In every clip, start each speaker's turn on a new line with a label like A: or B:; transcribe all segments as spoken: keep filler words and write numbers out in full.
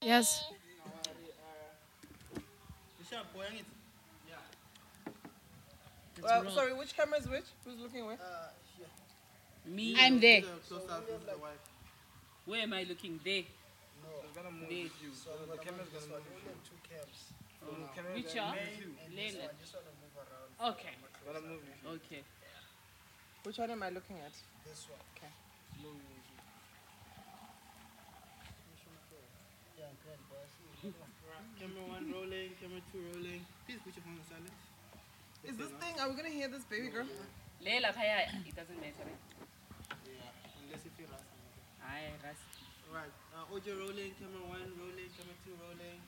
A: Yes.
B: Uh, sorry, which camera is which? Who's looking where?
C: Me.
A: I'm there.
C: Where am I looking? There.
D: It's gonna move
C: There.
D: you. So the camera's gonna move you.
E: Two cams.
D: So the camera's
C: Which
D: gonna
C: are?
D: move you.
C: Layla.
E: Just want to move around.
C: Okay.
D: It's gonna move you.
C: Okay.
B: Which one am I looking at?
E: This one.
B: Okay.
E: Yeah, good, boy.
D: Camera one rolling, camera two rolling. Please put your phone on silent.
B: Is this thing, are we going to hear this, baby girl?
C: Layla, Paya, it doesn't matter. Right?
D: Yeah, unless if you're rusty.
C: Aye, Ras.
D: Alright, uh, audio rolling, camera one rolling, camera two rolling.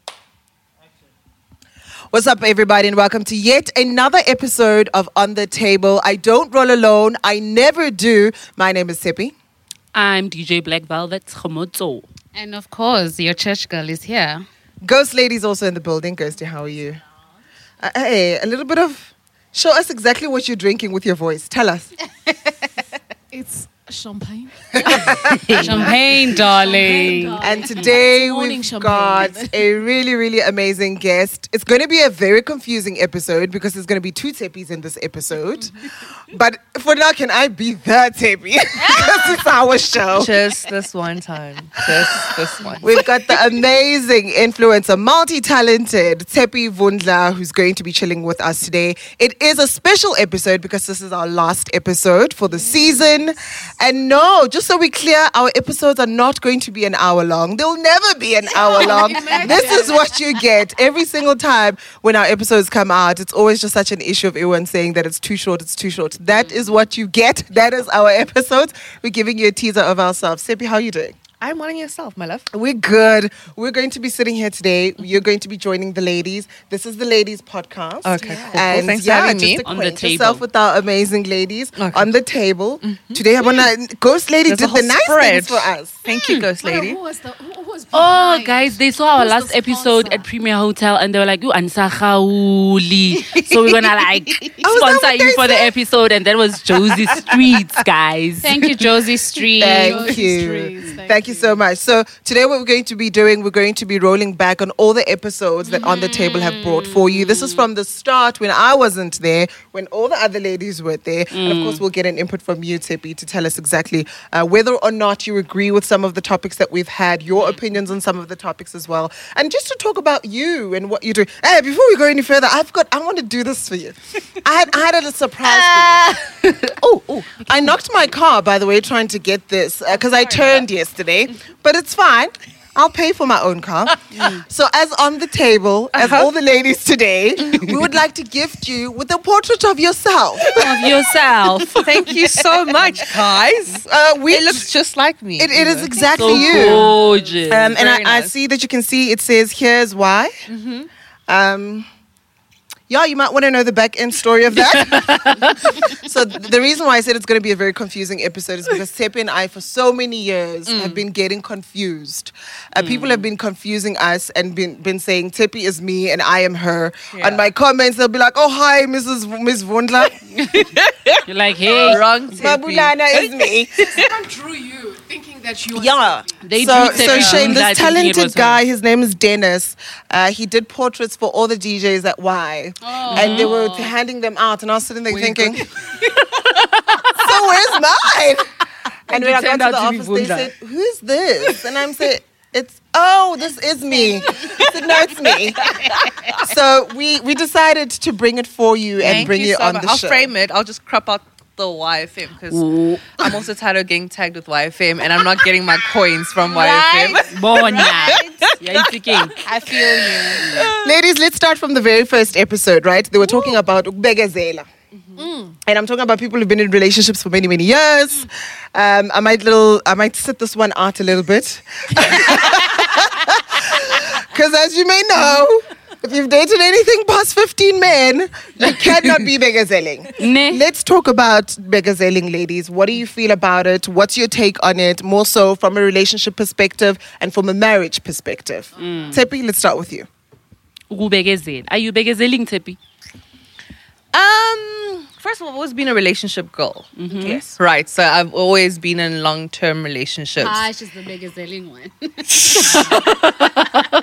D: Action.
B: What's up, everybody, and welcome to yet another episode of On the Table. I don't roll alone. I never do. My name is Seppi.
C: I'm D J Black Velvet Khomotso.
A: And of course, your church girl is here.
B: Ghost Lady's also in the building. Ghosty, how are you? Uh, hey, a little bit of... Show us exactly what you're drinking with your voice. Tell us.
A: It's champagne.
C: Champagne, darling.
B: And today
A: It's morning
B: we've
A: champagne.
B: got a really, really amazing guest. It's going to be a very confusing episode because there's going to be two Teppis in this episode. But for now, can I be the Teppi? Because it's our show.
F: Just this one time. Just this one.
B: We've got the amazing influencer, multi-talented Teppi Vundla, who's going to be chilling with us today. It is a special episode because this is our last episode for the season. And no, just so we're clear, our episodes are not going to be an hour long. They'll never be an hour long. This is what you get every single time when our episodes come out. It's always just such an issue of everyone saying that it's too short, it's too short. That is what you get. That is our episodes. We're giving you a teaser of ourselves. Seppi, how are you doing?
F: I'm wanting yourself, my love.
B: We're good. We're going to be sitting here today. You're going to be joining the ladies. This is the ladies podcast.
F: Okay, cool.
B: And
F: Thanks
B: yeah,
F: for having
B: just
F: me.
B: acquaint
C: On the table.
B: yourself with our amazing ladies
F: Okay.
B: on the table. Today, I wanna Ghost Lady
F: There's a
B: did the
F: whole
B: nice
F: spread.
B: things for us.
F: Thank you, Ghost Lady.
A: Who was the, who, who was
C: Oh,
A: behind?
C: guys, they saw our
A: Who's
C: last
A: the
C: episode
A: sponsor?
C: at Premier Hotel and they were like, you Ansakhauli. So we're going to like
B: that
C: sponsor
B: what
C: you
B: they
C: for the
B: said?
C: episode. And that was Josie Streets, guys.
A: Thank you, Josie Street.
B: Thank
A: Josie
B: you.
A: Streets,
B: Thank, you so much. So today what we're going to be doing, we're going to be rolling back on all the episodes that On the Table have brought for you. This is from the start when I wasn't there, when all the other ladies were there. And of course, we'll get an input from you, Teppi, to tell us exactly uh, whether or not you agree with some of the topics that we've had, your opinions on some of the topics as well. And just to talk about you and what you do. Hey, before we go any further, I've got, I want to do this for you. I had, I had a surprise for you. Oh, oh, I knocked my car, by the way, trying to get this because I turned yesterday, but it's fine. I'll pay for my own car. So as On the Table, as all the ladies today, we would like to gift you with a portrait of yourself.
C: Of yourself.
F: Thank you so much, guys.
B: Uh, we,
F: It looks just like me.
B: it, it is exactly
C: So
B: you.
C: gorgeous.
B: Um, and I,
F: Very
B: I
F: nice.
B: see that you can see it says, here's why. Um, yeah, you might want to know the back end story of that. So th- the reason why I said it's going to be a very confusing episode is because Seppi and I, for so many years, have been getting confused. Uh, People have been confusing us and been been saying Seppi is me and I am her.
F: Yeah.
B: On my comments, they'll be like, "Oh hi, Missus V- Miss Vundla,
C: You're like, hey,
F: Wrong Tippy.
B: Mabulana is me."
A: Someone drew you thinking that you were
B: Yeah.
C: they
B: So,
C: do
B: so
C: Teppi
B: Shane,
C: Vundla
B: this
C: thinking it
B: talented
C: was her.
B: guy, his name is Dennis. Uh, he did portraits for all the D Js at Y, and they were handing them out, and I was sitting there
F: Were you
B: thinking, "So where's mine?" And when I got
F: turned
B: to the
F: out to be
B: office, they
F: Vundla.
B: said, "Who's this?" And I'm saying, "It's oh, this is me." I said, "No, it's me." So we we decided to bring it for you and
F: Thank
B: bring
F: you
B: it
F: so
B: on
F: much.
B: the
F: I'll
B: show.
F: frame it. I'll just crop out the Y F M because
C: Ooh.
F: I'm also tired of getting tagged with Y F M and I'm not getting my coins from Y F M.
C: Bona. Yeah, it's okay.
A: I feel you.
B: Ladies, let's start from the very first episode, right? They were talking about ukubegezela. And I'm talking about people who've been in relationships for many, many years. Um, I might little, I might sit this one out a little bit. Because as you may know, if you've dated anything past fifteen men, you cannot be begazelling.
C: Ne.
B: Let's talk about begazelling, ladies. What do you feel about it? What's your take on it? More so from a relationship perspective and from a marriage perspective. Teppi, let's start with you.
C: Ukubegezela. Are you begezeling, Teppi?
F: Um, first of all, I've always been a relationship girl.
B: Yes.
F: Right. So I've always been in long-term relationships.
A: Ah, she's the biggest selling one.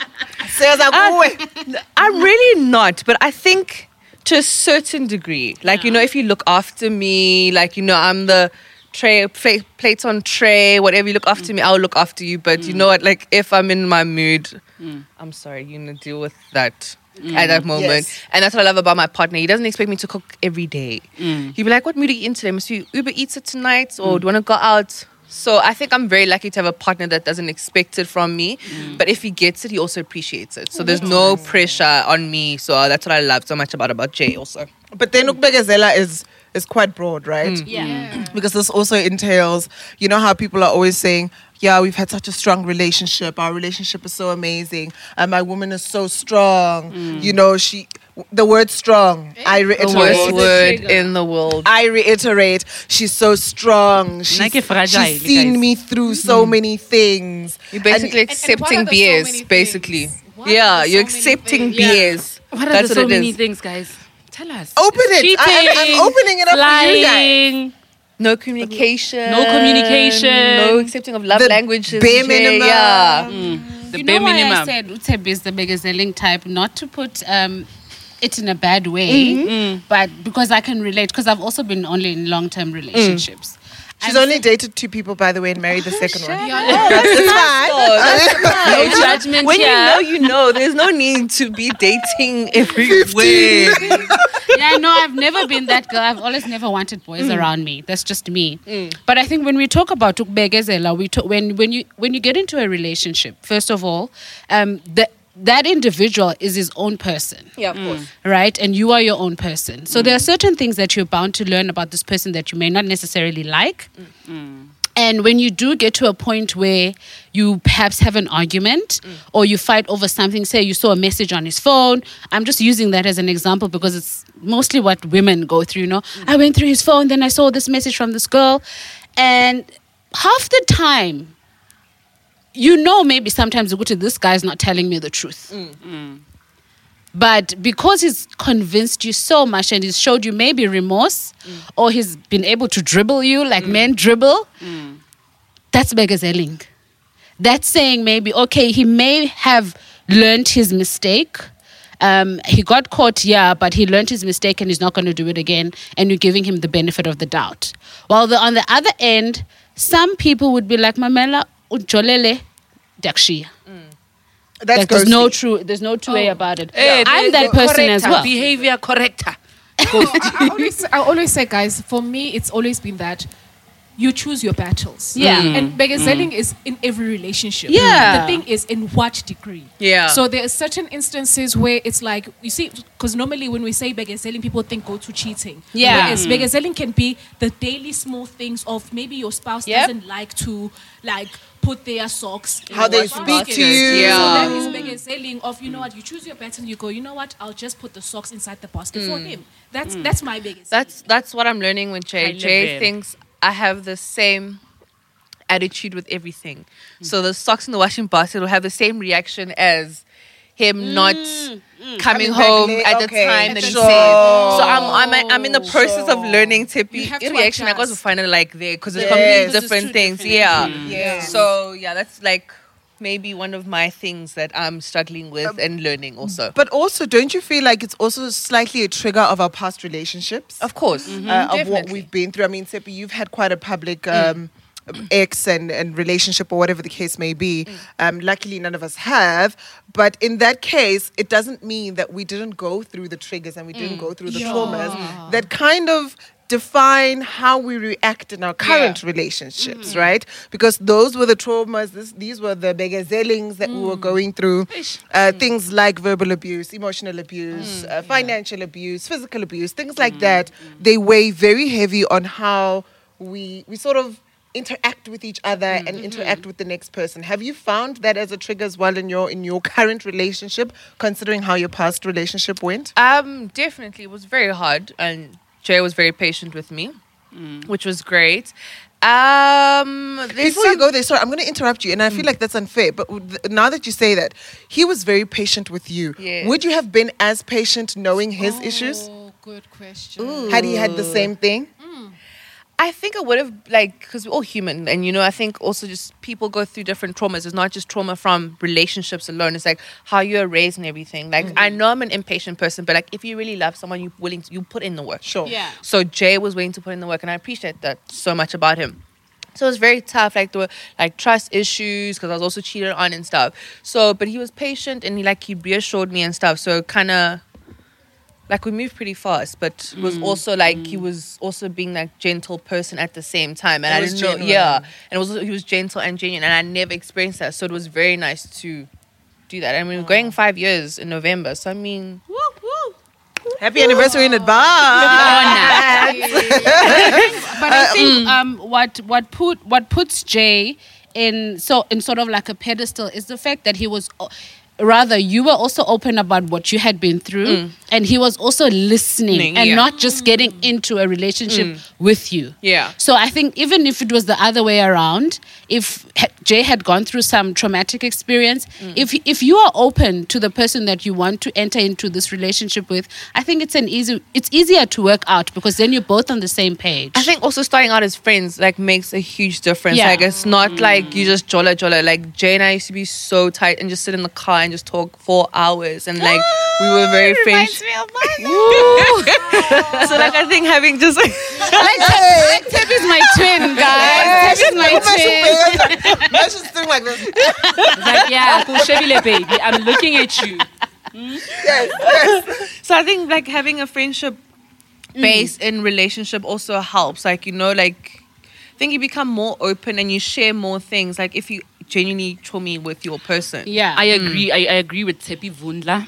B: Says akuwe.
F: I'm really not, but I think to a certain degree, like, you know, if you look after me, like, you know, I'm the tray, plate, plates on tray, whatever you look after me, I'll look after you. But you know what, like, if I'm in my mood, I'm sorry, you know, deal with that at that moment.
B: Yes.
F: And that's what I love about my partner. He doesn't expect me to cook every day. He'll be like, what mood are you in today? Must you Uber Eats it tonight? Or do you want to go out? So I think I'm very lucky to have a partner that doesn't expect it from me. But if he gets it, he also appreciates it. So there's no pressure on me. So that's what I love so much about, about Jay also.
B: But then ukbekezela is is quite broad, right?
A: Yeah.
B: Because this also entails, you know how people are always saying, yeah, we've had such a strong relationship. Our relationship is so amazing. And my woman is so strong. You know, she, the word strong, I
F: The
B: reiterate.
F: worst word in the world.
B: I reiterate, she's so strong. She's,
C: Like a fragile,
B: she's seen
C: guys.
B: me through so many things.
F: You're basically
A: and what
F: accepting
A: are the so
F: B S,
A: many
F: basically.
A: things? What
F: Yeah,
A: are the
F: you're
A: so many
F: accepting
A: things?
F: B S.
C: What are
F: That's
C: the
F: what
C: so
F: it
C: many
F: is.
C: things, guys? Tell us.
B: Open it.
C: Cheating,
B: I, I'm, I'm opening it up for you guys.
C: lying.
F: No communication.
C: No communication.
F: No accepting of love
B: The
F: languages.
B: bare
F: Jay,
B: minimum.
F: Yeah.
C: The
A: You
C: bare
A: know why I
C: minimum.
A: said Utebi is the begezelling type, not to put um, it in a bad way, but because I can relate, because I've also been only in long-term relationships.
B: She's
A: I'm
B: only dated two people, by the way, and married the second one.
A: Yeah,
B: It's fine.
C: No judgment
F: When you
C: here.
F: know, you know. There's no need to be dating everywhere.
A: yeah, no, I've never been that girl. I've always never wanted boys around me. That's just me. But I think when we talk about ukbegezela, we talk, when when you when you get into a relationship, first of all, um, the, that individual is his own person.
F: Yeah, of course.
A: Right? And you are your own person. So there are certain things that you're bound to learn about this person that you may not necessarily like. And when you do get to a point where you perhaps have an argument or you fight over something, say you saw a message on his phone. I'm just using that as an example because it's mostly what women go through, you know. I went through his phone, then I saw this message from this girl. And half the time, you know, maybe sometimes this guy's not telling me the truth. But because he's convinced you so much and he's showed you maybe remorse or he's been able to dribble you like men dribble, that's begezelling. That's saying maybe, okay, he may have learned his mistake. Um, he got caught, yeah, but he learned his mistake and he's not going to do it again. And you're giving him the benefit of the doubt. While the, on the other end, some people would be like, Mamela, ujolele, dakshiya.
B: That's
A: Like, there's
B: ghosting.
A: no true, there's no two way about it.
C: Hey,
A: I'm
C: the-
A: that
C: the
A: person as
C: corrector,
A: well.
C: Behavior corrector.
G: I always, I always say, guys, for me, it's always been that you choose your battles.
A: Yeah. Mm.
G: And begezelling is in every relationship.
A: Yeah.
G: The thing is, in what degree?
F: Yeah.
G: So there are certain instances where it's like, you see, because normally when we say begezelling, people think go to cheating.
A: Yeah.
G: Whereas begezelling can be the daily small things of maybe your spouse
A: Yep.
G: doesn't like to, like, put their socks in
B: How
G: the
B: they
G: wash
B: speak
G: basket.
B: to you.
F: Yeah.
G: So that is begezelling of, you know what, you choose your battle, you go, you know what, I'll just put the socks inside the basket for him. That's that's my begezelling.
F: That's that's what I'm learning with Jay.
C: High
F: Jay
C: level.
F: thinks I have the same attitude with everything. So the socks in the washing basket will have the same reaction as him not coming
B: Coming back
F: home
B: late,
F: at the
B: okay,
F: time that he
B: sure.
F: said. So I'm I'm I'm in the process of
B: Sure.
F: learning to be
G: You have to
F: reaction. I
G: adjust.
F: was find it like there because it's
B: Yes.
F: completely
B: Because
A: it's
F: different
A: two
F: things.
A: different
F: Yeah.
B: Yeah.
F: So yeah, that's like maybe one of my things that I'm struggling with and learning also.
B: But also, don't you feel like it's also slightly a trigger of our past relationships?
F: Of course.
B: uh, of what
F: Definitely.
B: we've been through. I mean, Seppi, you've had quite a public um, ex and, and relationship or whatever the case may be. Um, luckily, none of us have. But in that case, it doesn't mean that we didn't go through the triggers and we didn't go through the traumas that kind of define how we react in our current relationships, right? Because those were the traumas, this, these were the begazellings that we were going through. Uh, things like verbal abuse, emotional abuse, uh, financial abuse, physical abuse, things like that. They weigh very heavy on how we we sort of interact with each other and interact with the next person. Have you found that as a trigger as well in your in your current relationship, considering how your past relationship went?
F: Um, definitely, it was very hard, and Jay was very patient with me, which was great. Um, there's
B: Before you
F: some-
B: go there, sorry, I'm going to interrupt you, and I feel like that's unfair. But w- th- now that you say that, he was very patient with you.
F: Yes.
B: Would you have been as patient knowing his issues?
A: Oh, good question.
B: Had he had the same thing?
F: I think I would have, like, because we're all human. And, you know, I think also just people go through different traumas. It's not just trauma from relationships alone. It's like how you're raised and everything. Like, I know I'm an impatient person, but, like, if you really love someone, you're willing to, you put in the work.
B: Sure.
A: Yeah.
F: So Jay was willing to put in the work, and I appreciate that so much about him. So it was very tough. Like, there were, like, trust issues because I was also cheated on and stuff. So, but he was patient, and he, like, he reassured me and stuff. So kind of... Like, we moved pretty fast, but it was also like he was also being like gentle person at the same time, and
B: It
F: I
B: was
F: didn't know,
B: genuine.
F: yeah, and it was he was gentle and genuine, and I never experienced that, so it was very nice to do that. And we were going five years in November, so I mean,
B: Happy anniversary in advance.
A: But I think um, what what put what puts Jay in so in sort of like a pedestal is the fact that he was. o- Rather, you were also open about what you had been through, and he was also listening
F: Listening,
A: and
F: yeah.
A: not just getting into a relationship with you.
F: Yeah.
A: So I think even if it was the other way around, if ha- Jay had gone through some traumatic experience, if if you are open to the person that you want to enter into this relationship with, I think it's an easy it's easier to work out because then you're both on the same page.
F: I think also starting out as friends like makes a huge difference.
A: Yeah.
F: Like, it's not like you just jolla jolla. Like, Jay and I used to be so tight and just sit in the car and just talk for hours, and like we were very friends. So like I think having just like
A: Tip is my twin, guys. Tip is my twin.
B: Let's just do like this.
C: It's like, yeah, Kushebile baby, I'm looking at you.
B: Yes, yes.
F: So I think like having a friendship base in relationship also helps. Like, you know, like I think you become more open and you share more things. Like if you genuinely show me with your person.
A: Yeah.
C: I agree. I, I agree with Tepi Vundla.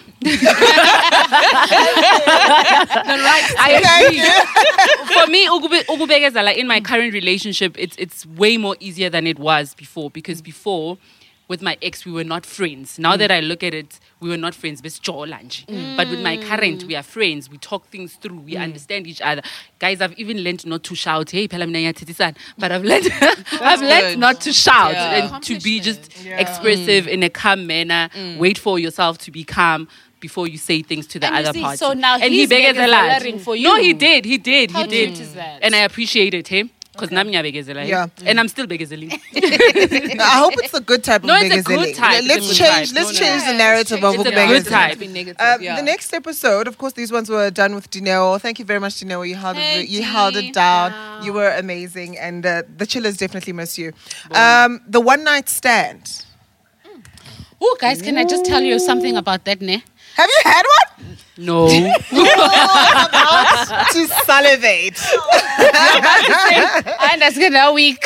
C: I agree. For me, ukube- ukubegeza, like in my current relationship, it's it's way more easier than it was before. Because before, with my ex, we were not friends. Now that I look at it, we were not friends. Mm. But with my current, we are friends. We talk things through. We understand each other. Guys, I've even learned not to shout. Hey, phala mina nyathethisana. But I've learned, I've learned
F: good.
C: not to shout
F: Yeah.
C: and to be just
B: Yeah.
C: expressive in a calm manner. Wait for yourself to be calm before you say things to the
A: And you
C: other
A: see,
C: party.
A: so now
C: and
A: he's
C: he begged a lot.
A: begging for
C: No,
A: you.
C: he did. He did.
A: How
C: he did.
A: cute is that?
C: And I appreciated him. Because okay. Namnya
B: Yeah.
C: And I'm still begezeling.
B: No, I hope it's a good type
C: No,
B: of
C: it's a good
B: begezelling.
C: type.
B: Let's
C: It's a
B: change.
C: good
B: Let's
C: type.
B: change
C: No,
B: the
C: no.
B: narrative of
C: It's a
B: begezelling.
C: good type.
F: Be negative,
B: Um,
F: yeah.
B: The next episode, of course, these ones were done with Dineo. Thank you very much, Dineo. You held
A: Hey,
B: it. You
A: Dee.
B: held it down.
A: Wow.
B: You were amazing, and uh, the chillers definitely miss you. Um, the one night stand.
A: Oh, guys, can I just tell you something about that, ne?
B: Have you had one?
C: No.
B: To salivate.
A: And that's gonna week.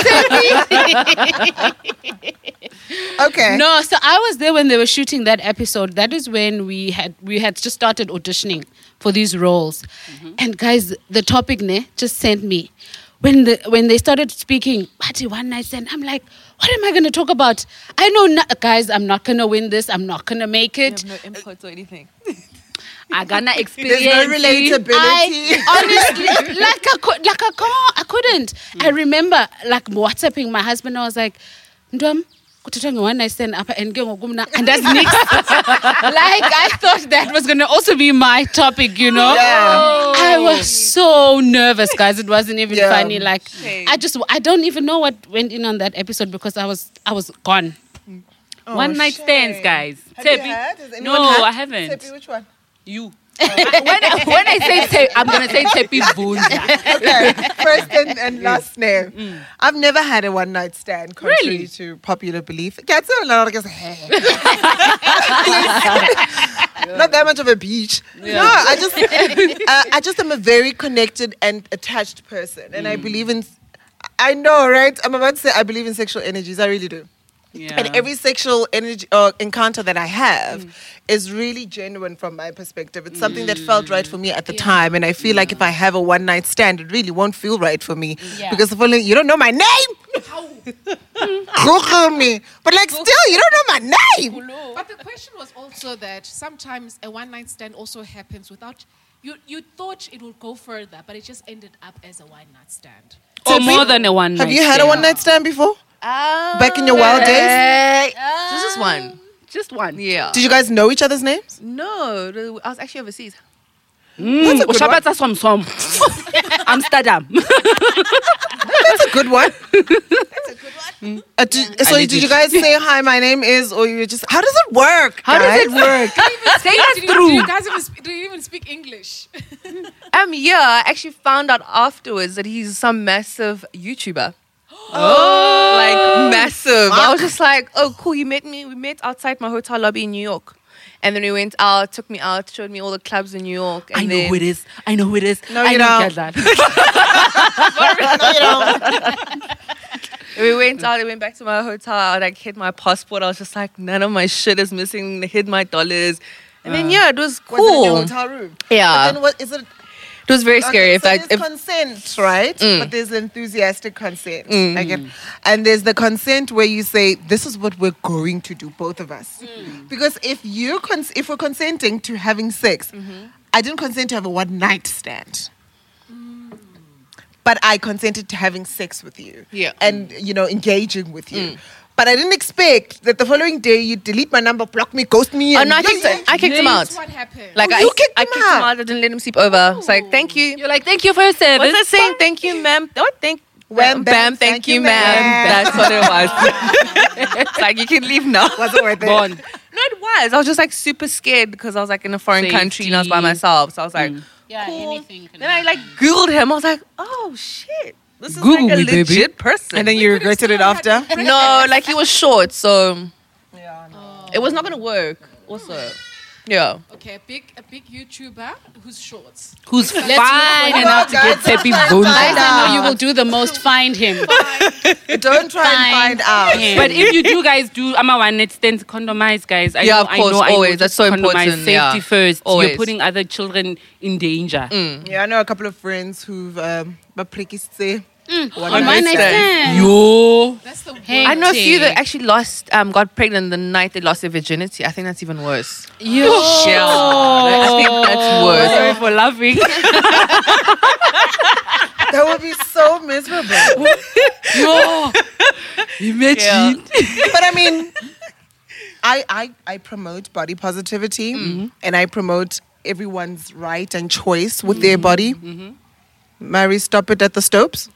B: Okay.
A: No, so I was there when they were shooting that episode. That is when we had we had just started auditioning for these roles. And guys, the topic ne just sent me. When the when they started speaking, Party one night stand, I'm like, what am I gonna talk about? I know no, guys, I'm not gonna win this, I'm not gonna make
F: You
A: it.
F: have no input or anything.
C: I got no
B: There's
C: experience.
B: no relatability.
A: I honestly, like I could, like I can't, I couldn't. I remember like WhatsApping my husband. I was like, "Ndom, kuthatha one night stand apha and ke ngoku mna andazi nix." Like I thought that was gonna also be my topic, you know.
B: Yeah.
A: I was so nervous, guys. It wasn't even
B: Yeah.
A: funny. Like
F: Same.
A: I just, I don't even know what went in on that episode because I was, I was gone.
C: One night
B: shame.
C: stands, guys.
B: Have you
C: Tepi.
B: had? Has anyone
C: No,
B: had?
C: I haven't.
B: Tepi, which one?
C: You. when, I, when I say Tepi, I'm going to say Tepi Vundla.
B: Okay, first and, and last name. I've never had a one night stand, contrary
C: Really?
B: to popular belief. Can't say a lot of guys, not that much of a beach. No, I just, uh, I just am a very connected and attached person, and I believe in. I know, right? I'm about to say I believe in sexual energies. I really do.
C: Yeah.
B: And every sexual energy or encounter that I have is really genuine from my perspective. It's something that felt right for me at the time. And I feel like if I have a one night stand, it really won't feel right for me.
A: Yeah.
B: Because if only you don't know my name. Google me. But like still, you don't know my name.
G: But the question was also that sometimes a one night stand also happens without you. You thought it would go further, but it just ended up as a one night stand.
C: Or more than a one night
B: Have you had a
C: stand.
B: one night stand before?
F: Um,
B: Back in your wild days?
F: This is one.
C: Just one.
F: Yeah.
B: Did you guys know each other's names?
F: No, the- I was actually overseas.
C: Mm,
B: That's a good one.
C: ushabatsa swam swam. Amsterdam.
B: That's a good one. Uh, do, so
C: I
B: did you
C: legit-
B: guys say hi? My name is, or you just? How does it work?
C: How does it
B: guys?
C: work? Say us
G: Do you, do
C: through.
G: you guys even, sp- do you even speak English?
F: Um, yeah, I actually found out afterwards that he's some massive YouTuber. Oh, like massive. I was just like, oh, cool. He met me. We met outside my hotel lobby in New York, and then we went out, took me out, showed me all the clubs in New York. And
C: I know
F: then,
C: who it is. I know who it is.
B: No,
C: I
B: you
C: know
B: don't.
C: Gazan.
F: We went out. I went back to my hotel. I like hid my passport. I was just like, none of my shit is missing. They hid my dollars, and then yeah, it was
B: Was it in your
F: cool.
B: hotel room?
F: Yeah,
B: But then what is it?
F: it was very scary.
B: Okay,
F: if
B: so
F: I,
B: there's
F: if
B: consent, right?
F: Mm.
B: But there's enthusiastic consent.
F: Mm.
B: I get, and there's the consent where you say, "This is what we're going to do, both of us." Because if you cons- if we're consenting to having sex, I didn't consent to have a one night stand. But I consented to having sex with you.
F: Yeah.
B: And, you know, engaging with you. But I didn't expect that the following day you delete my number, block me, ghost me.
F: oh
B: and
F: no, I kicked, him- I kicked him out.
G: That's what happened.
F: Like
B: Oh,
F: I,
B: you kicked
F: I
B: him
F: kicked
B: out?
F: him out. I didn't let him sleep over. It's like, thank you.
C: You're like, thank you for your service.
F: What's that saying? Thank you, ma'am. What? Thank.
B: Wham,
F: Bam,
B: bam,
F: bam, thank, you, ma'am. That's what it was. It's like, you can leave now.
B: Was it worth it?
C: Bond.
F: No, it was. I was just like super scared because I was like in a foreign country and I was by
C: Safety.
F: myself. So I was like,
A: Yeah,
F: cool.
A: anything. Can
F: Then I like Googled him. I was like, oh shit. This is
C: Google
F: like a
C: me, baby.
F: legit person.
B: And then you regretted it after?
F: no, like he was short, so
B: Yeah, no.
F: it was not gonna work. Also, yeah.
G: Okay, a big a big YouTuber who's shorts.
C: Who's fine
B: look.
C: enough to
B: Guys,
C: get Peppy
B: let's
C: Bones.
B: find
A: I
B: out.
A: know you will do the most. Find him.
B: Don't try and
A: Fine.
B: find out.
A: Yeah.
C: But if you do, guys, do I'm a one night stand, condomize, guys. I
F: Yeah,
C: know,
F: of course,
C: I know, I know,
F: always.
C: just
F: That's so
C: condomize.
F: important,
C: Safety
F: yeah.
C: first.
F: Always.
C: You're putting other children in danger.
B: Yeah, I know a couple of friends who've um, say one
A: On my
B: night
A: night
B: stand.
A: stand.
C: Yo.
G: That's the
A: Hey.
F: I know a few that
A: Hectic.
F: actually lost, um, got pregnant the night they lost their virginity. I think that's even worse.
A: Yo.
F: Yeah, I think that's worse.
C: Sorry for laughing.
B: That would be so miserable.
C: Yo. Imagine.
B: But I mean, I, I, I promote body positivity and I promote everyone's right and choice with their body. Mary, stop it at the Stopes.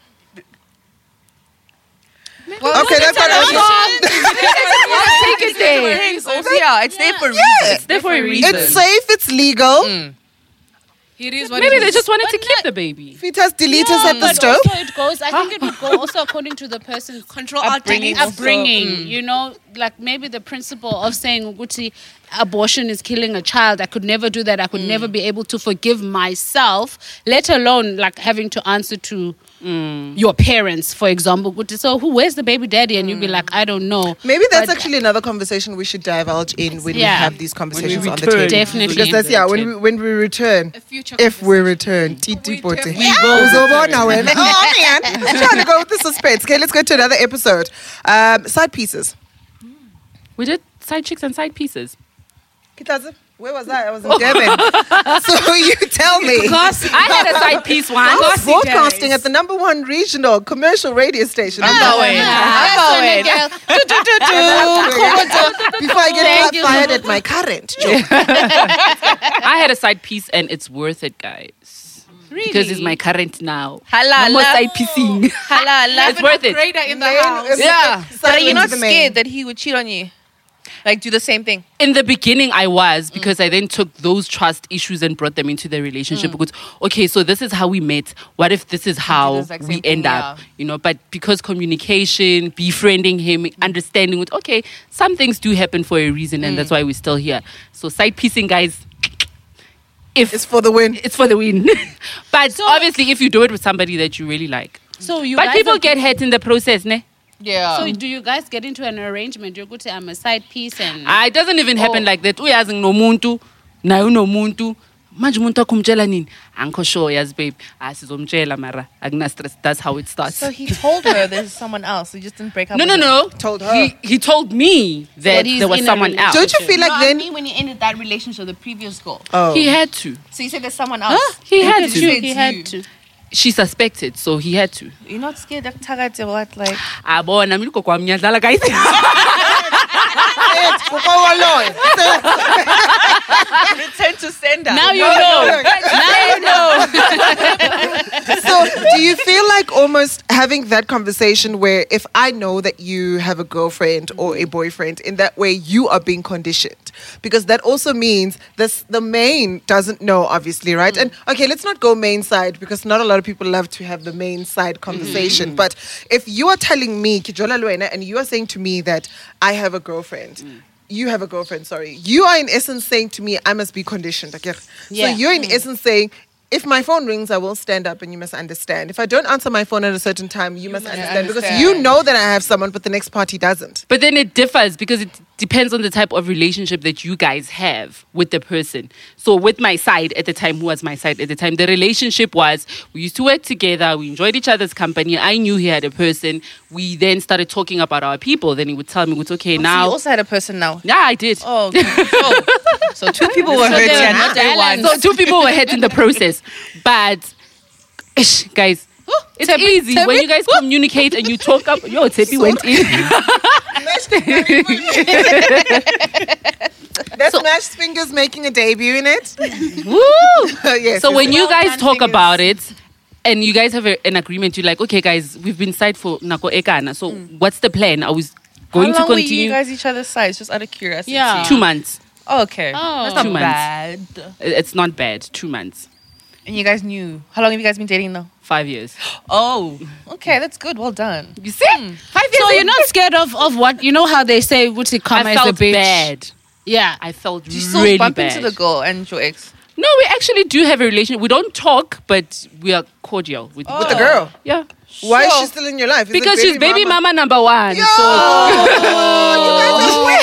G: Well,
B: Okay, that's what I was
F: Take it there. It's also, yeah, it's there for a reason.
B: Yeah.
C: There for a reason.
B: It's safe, it's legal.
G: it is what
C: Maybe
G: it
C: they
G: is.
C: just wanted to
A: But
C: keep
A: not-
C: the baby.
B: Fetus deleters
A: Yeah,
B: at the
A: but
B: stove.
A: also it goes. I think it would go also according to the person's
G: Control
A: upbringing.
G: alt delete.
A: upbringing You know, like maybe the principle of saying, "Uguti, abortion is killing a child. I could never do that. I could never be able to forgive myself, let alone like having to answer to your parents, for example. Uguti, so who? Where's the baby daddy? And you'd be like, I don't know.
B: Maybe that's
A: But-
B: actually another conversation we should divulge in when we
A: Yeah.
B: have these conversations on the
C: return.
B: table.
A: Definitely.
B: Because that's, yeah, when we, when we return.
G: A future
B: If we
G: conversation.
B: return, T T
G: We
B: forty.
G: definitely
B: Oh man, I'm trying to go with the suspense. Okay, let's go to another episode. Um, side pieces.
C: We did side chicks and side pieces.
B: Kitazi, where was I? I was in Durban. So you tell me.
C: I had a side piece
B: I
C: once.
B: was broadcasting at the number one regional commercial radio station.
F: I'm going. I'm going.
B: Before I get
A: Thank you.
B: fired at my current job.
C: I had a side piece and it's worth it, guys.
A: Really?
C: Because it's my current now.
F: Halala.
C: No more side piecing.
F: Halala.
C: It's worth it.
G: Grader in the
B: Main-
G: house.
F: Yeah. But are
B: Silence
F: you not
B: the main.
F: scared that he would cheat on you? Like do the same thing?
C: In the beginning, I was because I then took those trust issues and brought them into the relationship. Because okay, so this is how we met. What if this is how
F: exact
C: we
F: same thing,
C: end up?
F: yeah.
C: You know, but because communication, befriending him, understanding with okay, some things do happen for a reason, and that's why we're still here. So side piecing, guys. If
B: It's for the win.
C: it's for the win, but obviously, if you do it with somebody that you really like,
A: So you
C: but
A: guys
C: people
A: are-
C: get hurt in the process, ne?
F: Yeah.
A: So do you guys get into an arrangement? You're good to I'm a side piece and
C: Ah, it doesn't even happen
A: Oh.
C: like that. Uyazi nomuntu, naye unomuntu. Manje umuntu akumtshela nini? Angikho sure, yazi babe. Ah, sizomtshela mara akuna stress. That's how it starts.
F: So he told her there's someone else. He just didn't break up.
C: no,
F: with
C: no,
F: her.
C: no.
B: Told her.
C: He, he told me that
A: that he's
C: there was
A: in a
C: someone else.
B: Don't you feel like
F: no,
B: then?
F: I mean when you ended that relationship, the previous girl.
B: Oh.
C: He had to.
F: So you said there's someone else.
C: He had
F: Look at
C: to.
F: you.
A: he
F: It's
A: had
F: you.
A: to.
C: She suspected, so he had to.
F: You're not scared of Tagate or what? Like
C: Ah, bona mina ugogo wami ngiyadlala guys.
F: return to sender.
A: Now you know. Now you know.
B: So having that conversation where if I know that you have a girlfriend or a boyfriend, in that way you are being conditioned, because that also means this the main doesn't know, obviously, right? And okay, let's not go main side, because not a lot of people love to have the main side conversation. But if you are telling me Kijola Luena, and you are saying to me that I have a girlfriend, you have a girlfriend, sorry, you are in essence saying to me I must be conditioned. Okay?
A: Yeah.
B: So you're in essence saying, if my phone rings, I will stand up and you must understand. If I don't answer my phone at a certain time, you, must,
F: must
B: understand. Because
F: understand.
B: you know that I have someone, but the next party doesn't.
C: But then it differs because it depends on the type of relationship that you guys have with the person. So with my side at the time, who was my side at the time, the relationship was we used to work together. We enjoyed each other's company. I knew he had a person. We then started talking about our people. Then he would tell me, it's okay
F: So
C: now.
F: you also had a person now.
C: Yeah, I did.
F: Oh, okay. so, so two people were
A: So
F: hurt
A: they were
F: here,
A: not
F: not day one.
A: balanced.
C: So two people were hurt in the process. But, ish, guys, it's
A: Tepi,
C: easy. When
A: Tepi.
C: you guys communicate and you talk up. Yo, Tepi went in.
B: That's Smashed Fingers making a debut in it.
C: Woo!
B: Yes.
C: So
B: yes,
C: when
B: yes.
C: you guys
F: done,
C: talk
F: fingers.
C: about it and you guys have a, an agreement, you're like, okay, guys, we've been side for Nako Ekana. So what's the plan? Are we going
F: How long
C: to
F: were you
C: continue?
F: guys each other's sides, just out of curiosity?
A: Yeah.
C: Two months.
F: Oh, okay.
A: Oh.
F: That's not
C: Two
F: bad.
C: It's not bad. Two months.
F: And you guys knew. How long have you guys been dating now?
C: Five years.
F: Oh, okay, that's good. Well done.
C: You see? Five years.
A: So you're not scared of, of what, you know how they say, Wuti Kama
C: I
A: is a
C: felt
A: bitch?
C: bad.
A: Yeah.
C: I felt
F: Did you still
C: really
F: bump
C: bad.
F: into the girl and your ex?
C: No, we actually do have a relationship. We don't talk, but we are cordial with,
B: With the girl.
C: Yeah.
B: Why is
F: Sure.
B: she still in your life? Is it
C: Because she's baby mama, number one.
B: Yo!
C: So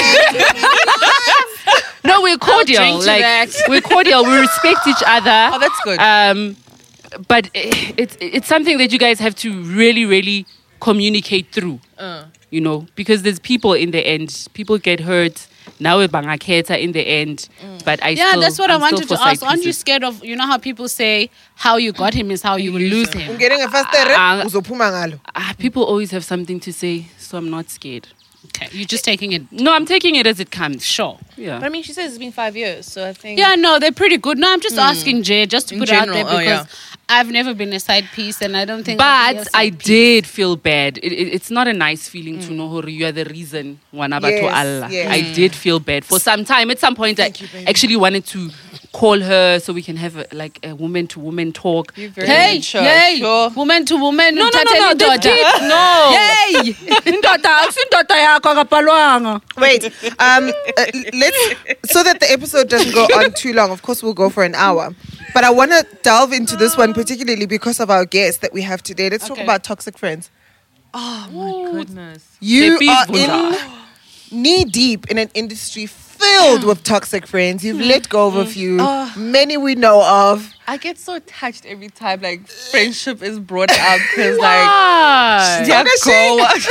C: no, we're cordial.
A: drink to
C: Like
A: that.
C: we're cordial. We respect each other.
F: Oh, that's good.
C: Um, but eh, it's it's something that you guys have to really, really communicate through.
F: Uh.
C: You know, because there's people in the end. People get hurt. Now we're bangaketa in the end. But I
A: Yeah,
C: still,
A: that's what
C: I'm
A: I
C: still
A: wanted
C: for
A: to
C: side
A: ask. Aren't you
C: pieces.
A: scared of, you know how people say how you got him is how you will lose him?
B: Getting a fastere,
C: Ah,
B: uzophuma ngalo.
C: Ah, people always have something to say, so I'm not scared.
A: Okay, you're just taking it.
C: No, I'm taking it as it comes.
A: Sure.
C: Yeah.
F: But I mean, she says it's been five years, so I think.
A: Yeah, no, they're pretty good. No, I'm just asking Jay just to
F: In
A: put it out
F: general,
A: there
F: oh,
A: because
F: yeah.
A: I've never been a side piece and I don't think. I'll be a
C: But
A: side
C: I
A: piece.
C: did feel bad. It, it, it's not a nice feeling to know Hori, you are the reason. Wanaba to
B: Yes,
C: Allah.
B: yes.
C: I did feel bad for some time. At some point, I
B: you, baby.
C: actually wanted to call her so we can have a, like a woman to woman talk.
F: You're very
A: Hey,
F: mature.
A: yay,
F: Sure.
A: woman to woman.
C: No, no, no,
A: uthathe
C: no. They
A: indoda.
C: did. No.
A: Yay! Indoda, akusindoda yakho akabhalwanga.
B: Wait, um, uh, let's so that the episode doesn't go on too long. Of course, we'll go for an hour, but I want to delve into this one particularly because of our guest that we have today. Let's talk
A: Okay.
B: about toxic friends.
F: Oh my goodness.
B: You
C: Tepi
B: are
C: Vunda.
B: in knee deep in an industry filled with toxic friends. You've let go of a few, many we know of.
F: I get so touched every time like friendship is brought up because like
C: Why?
F: yeah, go.
A: Guys,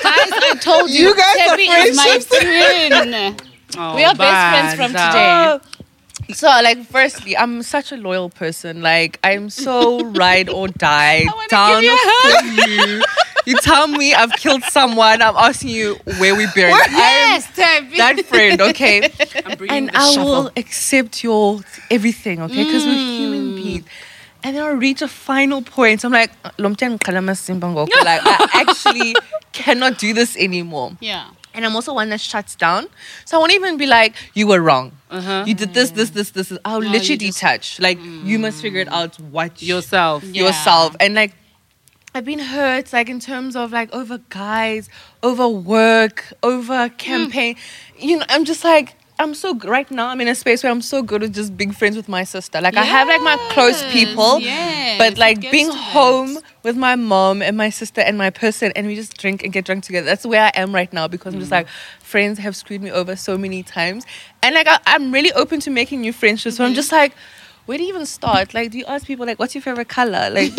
A: I told you,
B: You guys are
A: Tepi is my
B: friendships.
A: twin.
C: Oh,
A: We are best friends from
C: Banda.
A: today.
F: So like firstly, I'm such a loyal person. Like I'm so ride or die down for you. You tell me I've killed someone, I'm asking you where we buried.
A: Yes,
F: I'm
A: Tepi.
F: that friend, okay?
C: I'm bringing
F: And
C: the
F: I
C: shuffle.
F: will accept your everything, okay? Because we're human beings. And then I'll reach a final point. I'm like, "Lomten kalama simbangoko." Like I actually cannot do this anymore.
A: Yeah.
F: And I'm also one that shuts down. So I won't even be like, you were wrong.
C: Uh-huh.
F: You did this, this, this, this. I'll
A: No,
F: literally
A: you just-
F: detach. Like, you must figure it out what you-
C: Yourself.
A: Yeah.
F: yourself. And like, I've been hurt, like, in terms of like over guys, over work, over campaign. You know, I'm just like, I'm so g- right now. I'm in a space where I'm so good with just being friends with my sister. Like I have like my close
A: Yes,
F: people,
A: yes,
F: but
A: it
F: like
A: gets
F: being
A: to that.
F: home with my mom and my sister and my person, and we just drink and get drunk together. That's where I am right now because I'm just like friends have screwed me over so many times, and like I, I'm really open to making new friendships. So I'm just like. Where do you even start? Like, do you ask people like, "What's your favorite color?" Like,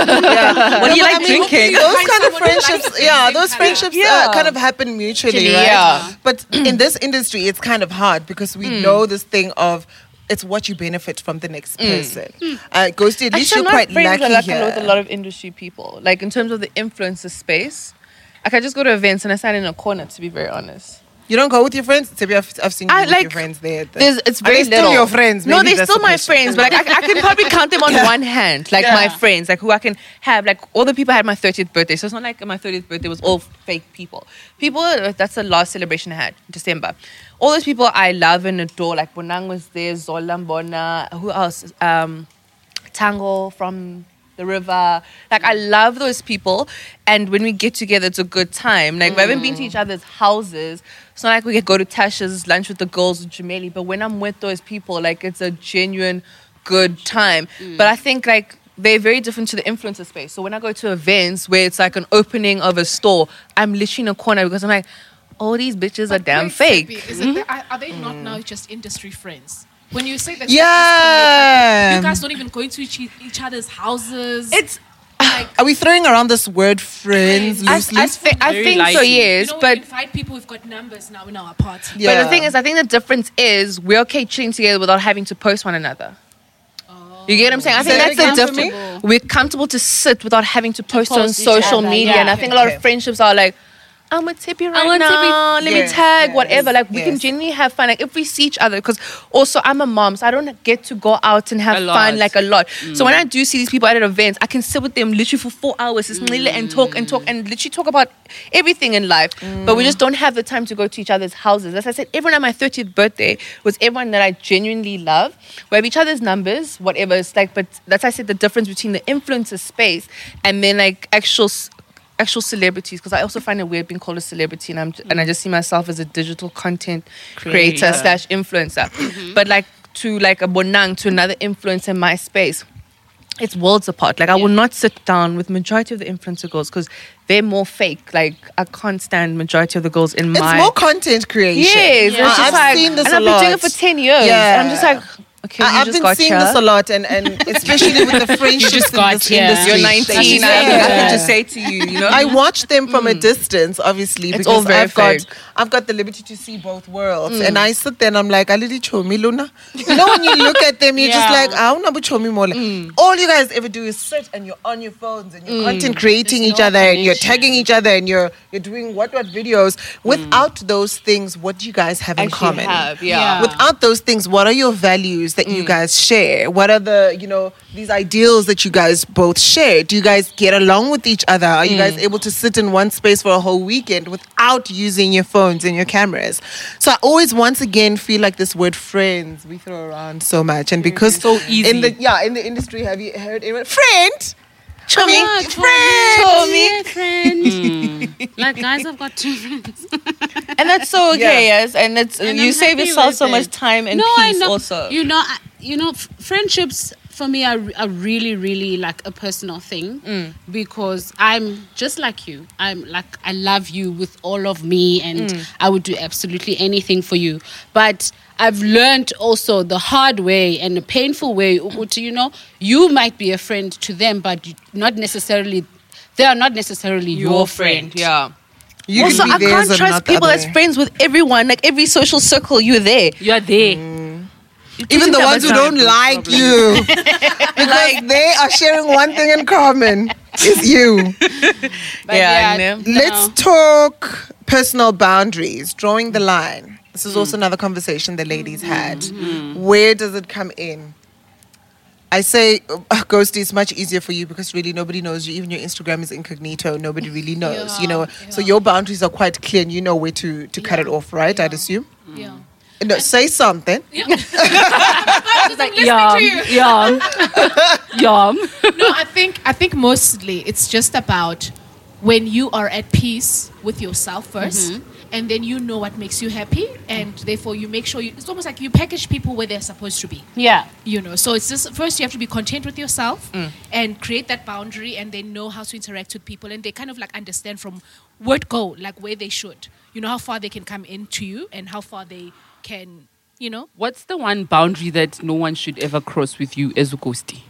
B: Yeah.
F: what do you
B: But
F: like
B: I mean,
F: drinking?
B: Those
G: Find
B: kind of
G: someone who likes
B: friendships,
G: the
B: yeah,
G: same
B: those
G: colour.
B: friendships uh,
F: Yeah.
B: kind of happen mutually,
F: Mutually,
B: right?
F: yeah.
B: But in this industry, it's kind of hard because we know this thing of it's what you benefit from the next person. Uh, Ghosty, at least
F: Actually,
B: you're
F: I'm
B: quite
F: not friends
B: lucky
F: like,
B: here.
F: with a lot of industry people. Like in terms of the influencer space, like I just go to events and I stand in a corner. To be very honest,
B: You don't go with your friends? Maybe I've, I've seen you
F: I
B: with your
F: like-
B: friends there. at the-
F: There's, it's
B: Are
F: very
B: they still
F: little.
B: your friends?
F: No,
B: Maybe
F: they're
B: that's
F: still
B: the
F: my
B: question.
F: friends, but like I, I can probably count them on one hand. Like my friends, like who I can have. Like all the people I had my thirtieth birthday. So it's not like my thirtieth birthday was all fake people. People, that's the last celebration I had, December. All those people I love and adore. Like Bonang was there, Zola Mbona, who else? Um, Tango from the river. Like I love those people, and when we get together, it's a good time. Like we haven't been to each other's houses. It's not like we can go to Tasha's lunch with the girls with Jameli, but when I'm with those people, like it's a genuine good time. But I think like they're very different to the influencer space. So when I go to events where it's like an opening of a store, I'm literally in a corner because I'm like, all these bitches are
G: But
F: damn
G: wait,
F: fake.
G: Sebi, is it that- are, are they not now just industry friends? When you say that,
B: Yeah.
G: you guys don't even go into each, each other's houses.
F: It's
G: like
B: Are we throwing around this word friends
G: I-
F: I,
B: loosely?
F: I, thi- I
C: Very
F: think so,
C: likely.
F: yes.
G: you know,
F: but
G: we invite people. We've got numbers now in our party.
B: Yeah.
F: But the thing is, I think the difference is we're okay chilling together without having to post one another. You get what I'm saying? I think
B: Say that
F: that's the
B: again for me.
F: difference. We're comfortable to sit without having to post, on
A: post each
F: social
A: other,
F: media.
A: yeah.
F: And I think a lot
B: Okay.
F: of friendships are like, I'm with Tippy right
C: want
F: now.
C: Tippy.
F: Let
B: Yeah,
F: me tag,
B: yes,
F: whatever. Like, we can
B: yes.
F: genuinely have fun. Like, if we see each other, because also I'm a mom, so I don't get to go out and have
C: A
F: fun
C: lot.
F: like a lot. So when I do see these people at events, I can sit with them literally for four hours just mm. and talk and talk and literally talk about everything in life. But we just don't have the time to go to each other's houses. As I said, everyone at my thirtieth birthday was everyone that I genuinely love. We have each other's numbers, whatever. It's like, but that's I said the difference between the influencer space and then like actual s- actual celebrities, because I also find it weird being called a celebrity, and I'm and I just see myself as a digital content creator
C: Creator.
F: slash influencer. But like to like a Bonang, to another influencer in my space, it's worlds apart. Like I will not sit down with majority of the influencer girls because they're more fake. Like I can't stand majority of the girls in
B: It's
F: my
B: more content creation.
F: yes.
A: Yeah.
F: It's just
B: I've
F: like,
B: seen this
F: and
B: a
F: I've been doing
B: lot.
F: it for ten years.
B: Yeah.
F: And I'm just like, okay, you
B: I, I've
F: just
B: been
F: got
B: seeing
F: here.
B: this a lot, and, and especially with the friendships
A: just
B: in
A: got
B: this
A: here.
B: industry.
F: You're nineteen. I have
B: Yeah.
F: nothing to say to you. You know.
B: I watch them from a distance, obviously,
F: It's
B: because
F: all very
B: I've got
F: fake.
B: I've got the liberty to see both worlds, and I sit there and I'm like, "Alili chomi luna." You know, when you look at them, you're just
A: Yeah.
B: like, "I don't know chomi more." All you guys ever do is sit and you're on your phones and you're content creating
A: There's
B: each
A: no
B: other and you're
A: connection.
B: tagging each other and you're you're doing what what videos. Without those things, what do you guys have in
F: Actually
B: common?
F: have,
A: Yeah.
F: yeah.
B: Without those things, what are your values that you guys share? What are the, you know, these ideals that you guys both share? Do you guys get along with each other? Are you guys able to sit in one space for a whole weekend without using your phones and your cameras? So I always, once again, feel like this word friends we throw around so much. And because
C: So easy.
B: in the yeah, in the industry, have you heard anyone friend? Chummy,
A: Yeah,
B: friend.
A: friend. Like guys, I've got two friends.
F: And that's so okay,
B: Yeah.
F: yes. And it's
A: And
F: you
A: I'm
F: save
A: happy
F: yourself
A: with
F: so
A: it.
F: much time and
A: no, I
F: peace
A: know.
F: also.
A: You know, I, you know, f- friendships for me are, are really, really like a personal thing
F: Mm.
A: because I'm just like you. I'm like I love you with all of me, and
F: Mm.
A: I would do absolutely anything for you. But I've learned also the hard way and the painful way. To you know, you might be a friend to them, but you- not necessarily. They are not necessarily your, friend.
F: Yeah.
B: You
F: Also,
B: can
F: I
B: be theirs
F: can't
B: and
F: trust
B: not the
F: people
B: other
F: that's
B: way.
F: friends with everyone. Like every social circle, you're there.
C: You are there.
F: You
B: Even
F: think
B: the
F: about
B: ones who
F: time.
B: don't like you. Because they are sharing one thing in common. It's you.
A: But
F: Yeah,
A: yeah,
F: no.
B: Let's talk personal boundaries, drawing the line. This is also another conversation the ladies had. Where does it come in? I say, uh, Ghosty, it's much easier for you because really nobody knows you. Even your Instagram is incognito. Nobody really knows, you
G: Yeah,
B: know. So
G: yeah.
B: your boundaries are quite clear and you know where to, to cut it
G: Yeah,
B: off, right?
G: yeah.
B: I'd assume.
G: Yeah.
B: No, say something.
C: Yum, yum, yum.
G: No, I think I think mostly it's just about when you are at peace with yourself 1st and then you know what makes you happy, and therefore you make sure you. It's almost like you package people where they're supposed to be.
A: yeah.
G: You know, so it's just first you have to be content with yourself and create that boundary, and then know how to interact with people, and they kind of like understand from where to go, like where they should. You know how far they can come into you, and how far they can. You know.
C: What's the one boundary that no one should ever cross with you as a ghostie?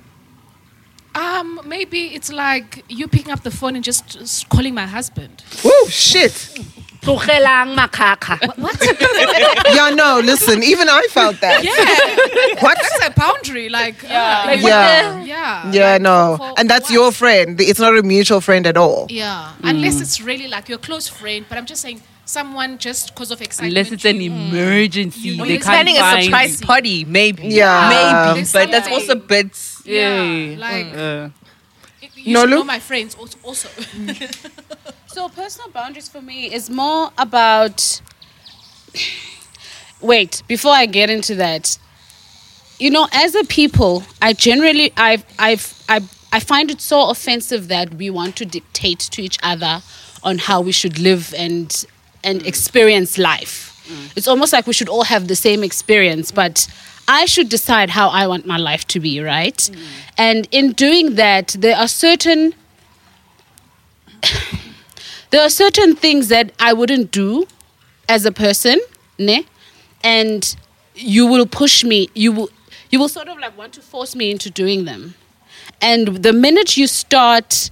G: Um, maybe it's like you picking up the phone and just, just calling my husband.
B: Whoa, shit.
C: Tlogelang makaka.
G: What?
B: Yeah, no, listen, even I felt that.
G: Yeah,
B: What?
G: that's a boundary. Like, yeah,
C: Like,
G: you-
B: Yeah.
G: yeah,
B: Yeah,
G: like,
B: no.
G: for-
B: And that's
G: for
B: your
G: what?
B: friend. It's not a mutual friend at all.
G: Yeah, unless it's really like your close friend. But I'm just saying, someone just because of excitement.
C: Unless it's an
G: you-
C: emergency,
G: You-
C: they
G: you're
C: can't
F: Planning a
C: find
F: surprise
C: you.
F: party, maybe.
B: Yeah.
F: Maybe.
G: There's
F: But that's
G: something.
F: also bits.
G: Yeah,
C: Yeah.
G: like
C: Uh,
G: you
B: Nolu?
G: should know my friends also. also.
A: So personal boundaries for me is more about. Wait, before I get into that, you know, as a people, I generally, I've, I've, I, I find it so offensive that we want to dictate to each other on how we should live and and experience life. It's almost like we should all have the same experience, but I should decide how I want my life to be, right? And in doing that, there are certain there are certain things that I wouldn't do as a person, ne? And you will push me, you will you will sort of like want to force me into doing them. And the minute you start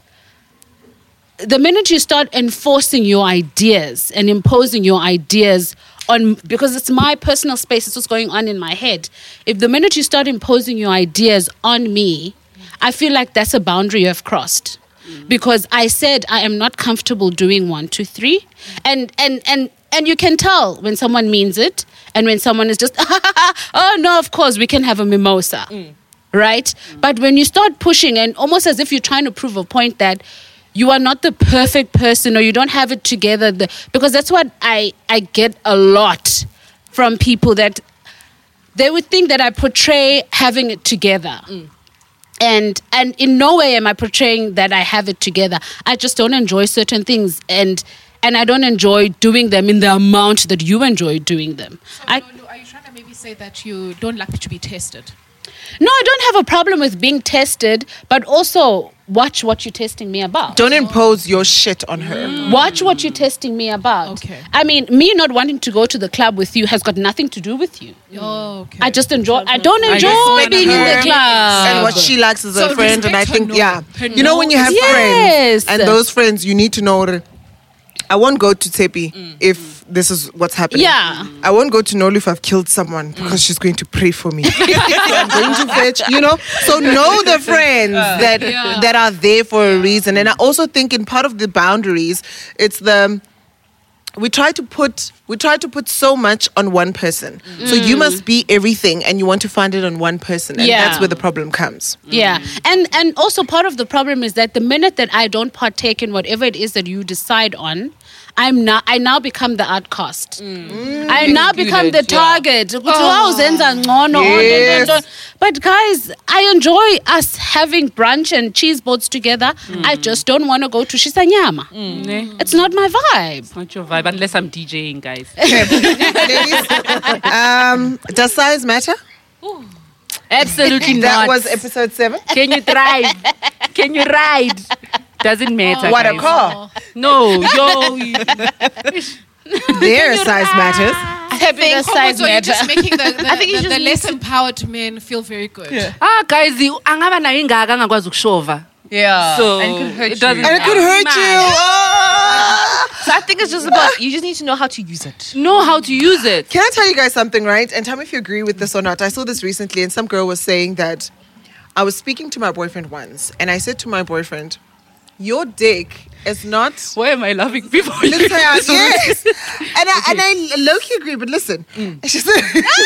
A: the minute you start enforcing your ideas and imposing your ideas on, because it's my personal space, it's what's going on in my head. If the minute you start imposing your ideas on me, I feel like that's a boundary you have crossed. Because I said I am not comfortable doing one, two, three. And and and and you can tell when someone means it and when someone is just, oh no, of course we can have a mimosa. Right? But when you start pushing and almost as if you're trying to prove a point that you are not the perfect person or you don't have it together, the, because that's what I, I get a lot from people, that they would think that I portray having it together. And and in no way am I portraying that I have it together. I just don't enjoy certain things, and and I don't enjoy doing them in the amount that you enjoy doing them.
G: So,
A: I,
G: Lulu, are you trying to maybe say that you don't like to be tested?
A: no, I don't have a problem with being tested, but also watch what you're testing me about.
B: Don't impose your shit on her.
A: Watch what you're testing me about.
G: Okay.
A: I mean, me not wanting to go to the club with you has got nothing to do with you.
G: Oh, okay.
A: I just enjoy. I don't
C: I
A: enjoy
C: respect
A: being in
B: her
A: the club.
B: And what she likes as a
G: So
B: friend, and I
G: respect her
B: think,
G: no.
B: yeah,
G: Her
B: you know,
G: no
B: when you have
A: is-
B: friends,
A: Yes.
B: and those friends, you need to know. I won't go to Tepi if this is what's happening.
A: Yeah.
B: I won't go to Nolu if I've killed someone because she's going to pray for me. So I'm going to fetch, you know. So know the friends that
G: Yeah.
B: that are there for a reason. And I also think in part of the boundaries, it's the we try to put we try to put so much on one person. So you must be everything, and you want to find it on one person, and
A: Yeah.
B: that's where the problem comes.
A: Yeah, and and also part of the problem is that the minute that I don't partake in whatever it is that you decide on, I'm now I now become the outcast. I now become the
F: Excluded, yeah.
A: target. Ukuthi, "Wow, zenza ngcono, oh,
B: Yes.
A: don't, don't, don't." But guys, I enjoy us having brunch and cheese boards together. I just don't want to go to Shisanyama.
C: ne?
A: It's not my vibe.
C: Not your vibe, unless I'm DJing, guys.
B: Ladies, um, does size matter?
C: Absolutely
B: That
C: not.
B: was episode seven.
C: Can you drive? Can you ride? Doesn't matter.
B: What a
C: guys.
B: car!
C: No, yo.
B: Their size matters.
G: I think
A: the size
G: so you're just
A: matter.
G: making the, the,
F: I think you
G: the,
F: just
G: the
F: need
G: less
F: to-
G: empowered men feel very good.
C: Ah, guys, angaba nayo ingaka angakwazi ukushova.
F: Yeah.
C: So
F: and it could hurt
C: it doesn't
F: you.
B: And it could hurt you. Oh!
F: So I think it's just about, you just need to know how to use it.
C: know how to use it.
B: Can I tell you guys something, right? And tell me if you agree with this or not. I saw this recently, and some girl was saying that I was speaking to my boyfriend once, and I said to my boyfriend, "Your dick is not."
C: Why am I laughing before
B: Listen,
C: you?
B: yes, and I and I low key agree, but listen, she said,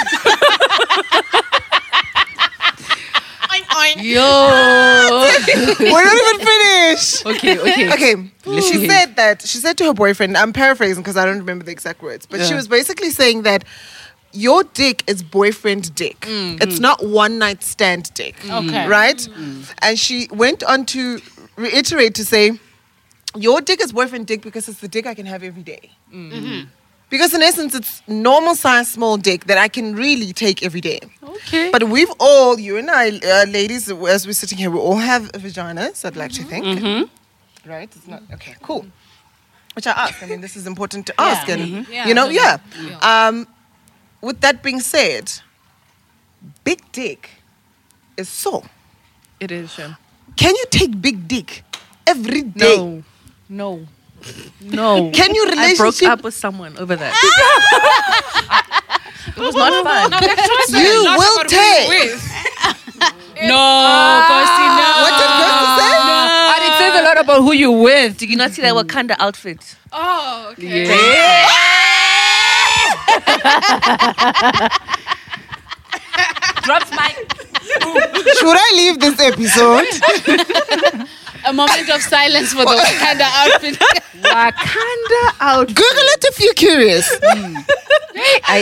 C: Yo.
B: "We're not even finished."
C: Okay, okay.
B: Okay, she said that she said to her boyfriend. I'm paraphrasing because I don't remember the exact words, but she
C: Yeah.
B: was basically saying that your dick is boyfriend dick. It's not one night stand dick.
A: Okay.
B: Right? And she went on to reiterate to say, your dick is boyfriend dick because it's the dick I can have every day. Because in essence, it's normal size small dick that I can really take every day.
C: Okay.
B: But we've all, you and I, uh, ladies, as we're sitting here, we all have vaginas, I'd like to think. Right? It's not, okay, cool. Which I ask. I mean, this is important to ask.
A: Yeah.
B: And,
G: Yeah,
B: you know,
G: no,
B: yeah.
G: yeah.
B: Um, with that being said, big dick is so.
F: It is, yeah.
B: Can you take big dick every day?
F: No. No. No.
B: Can you
F: I broke
B: relationship?
F: up with someone over that. It was not fun.
B: You will take.
C: No, Kosi, no.
B: What did Kosi say?
C: And it says a lot about who you're with.
F: Did you not see that Wakanda outfit?
G: Oh, okay.
C: Drops my.
B: Should I leave this episode?
A: A moment of silence for the Wakanda outfit.
F: Wakanda outfit.
B: Google it if you're curious.
C: I,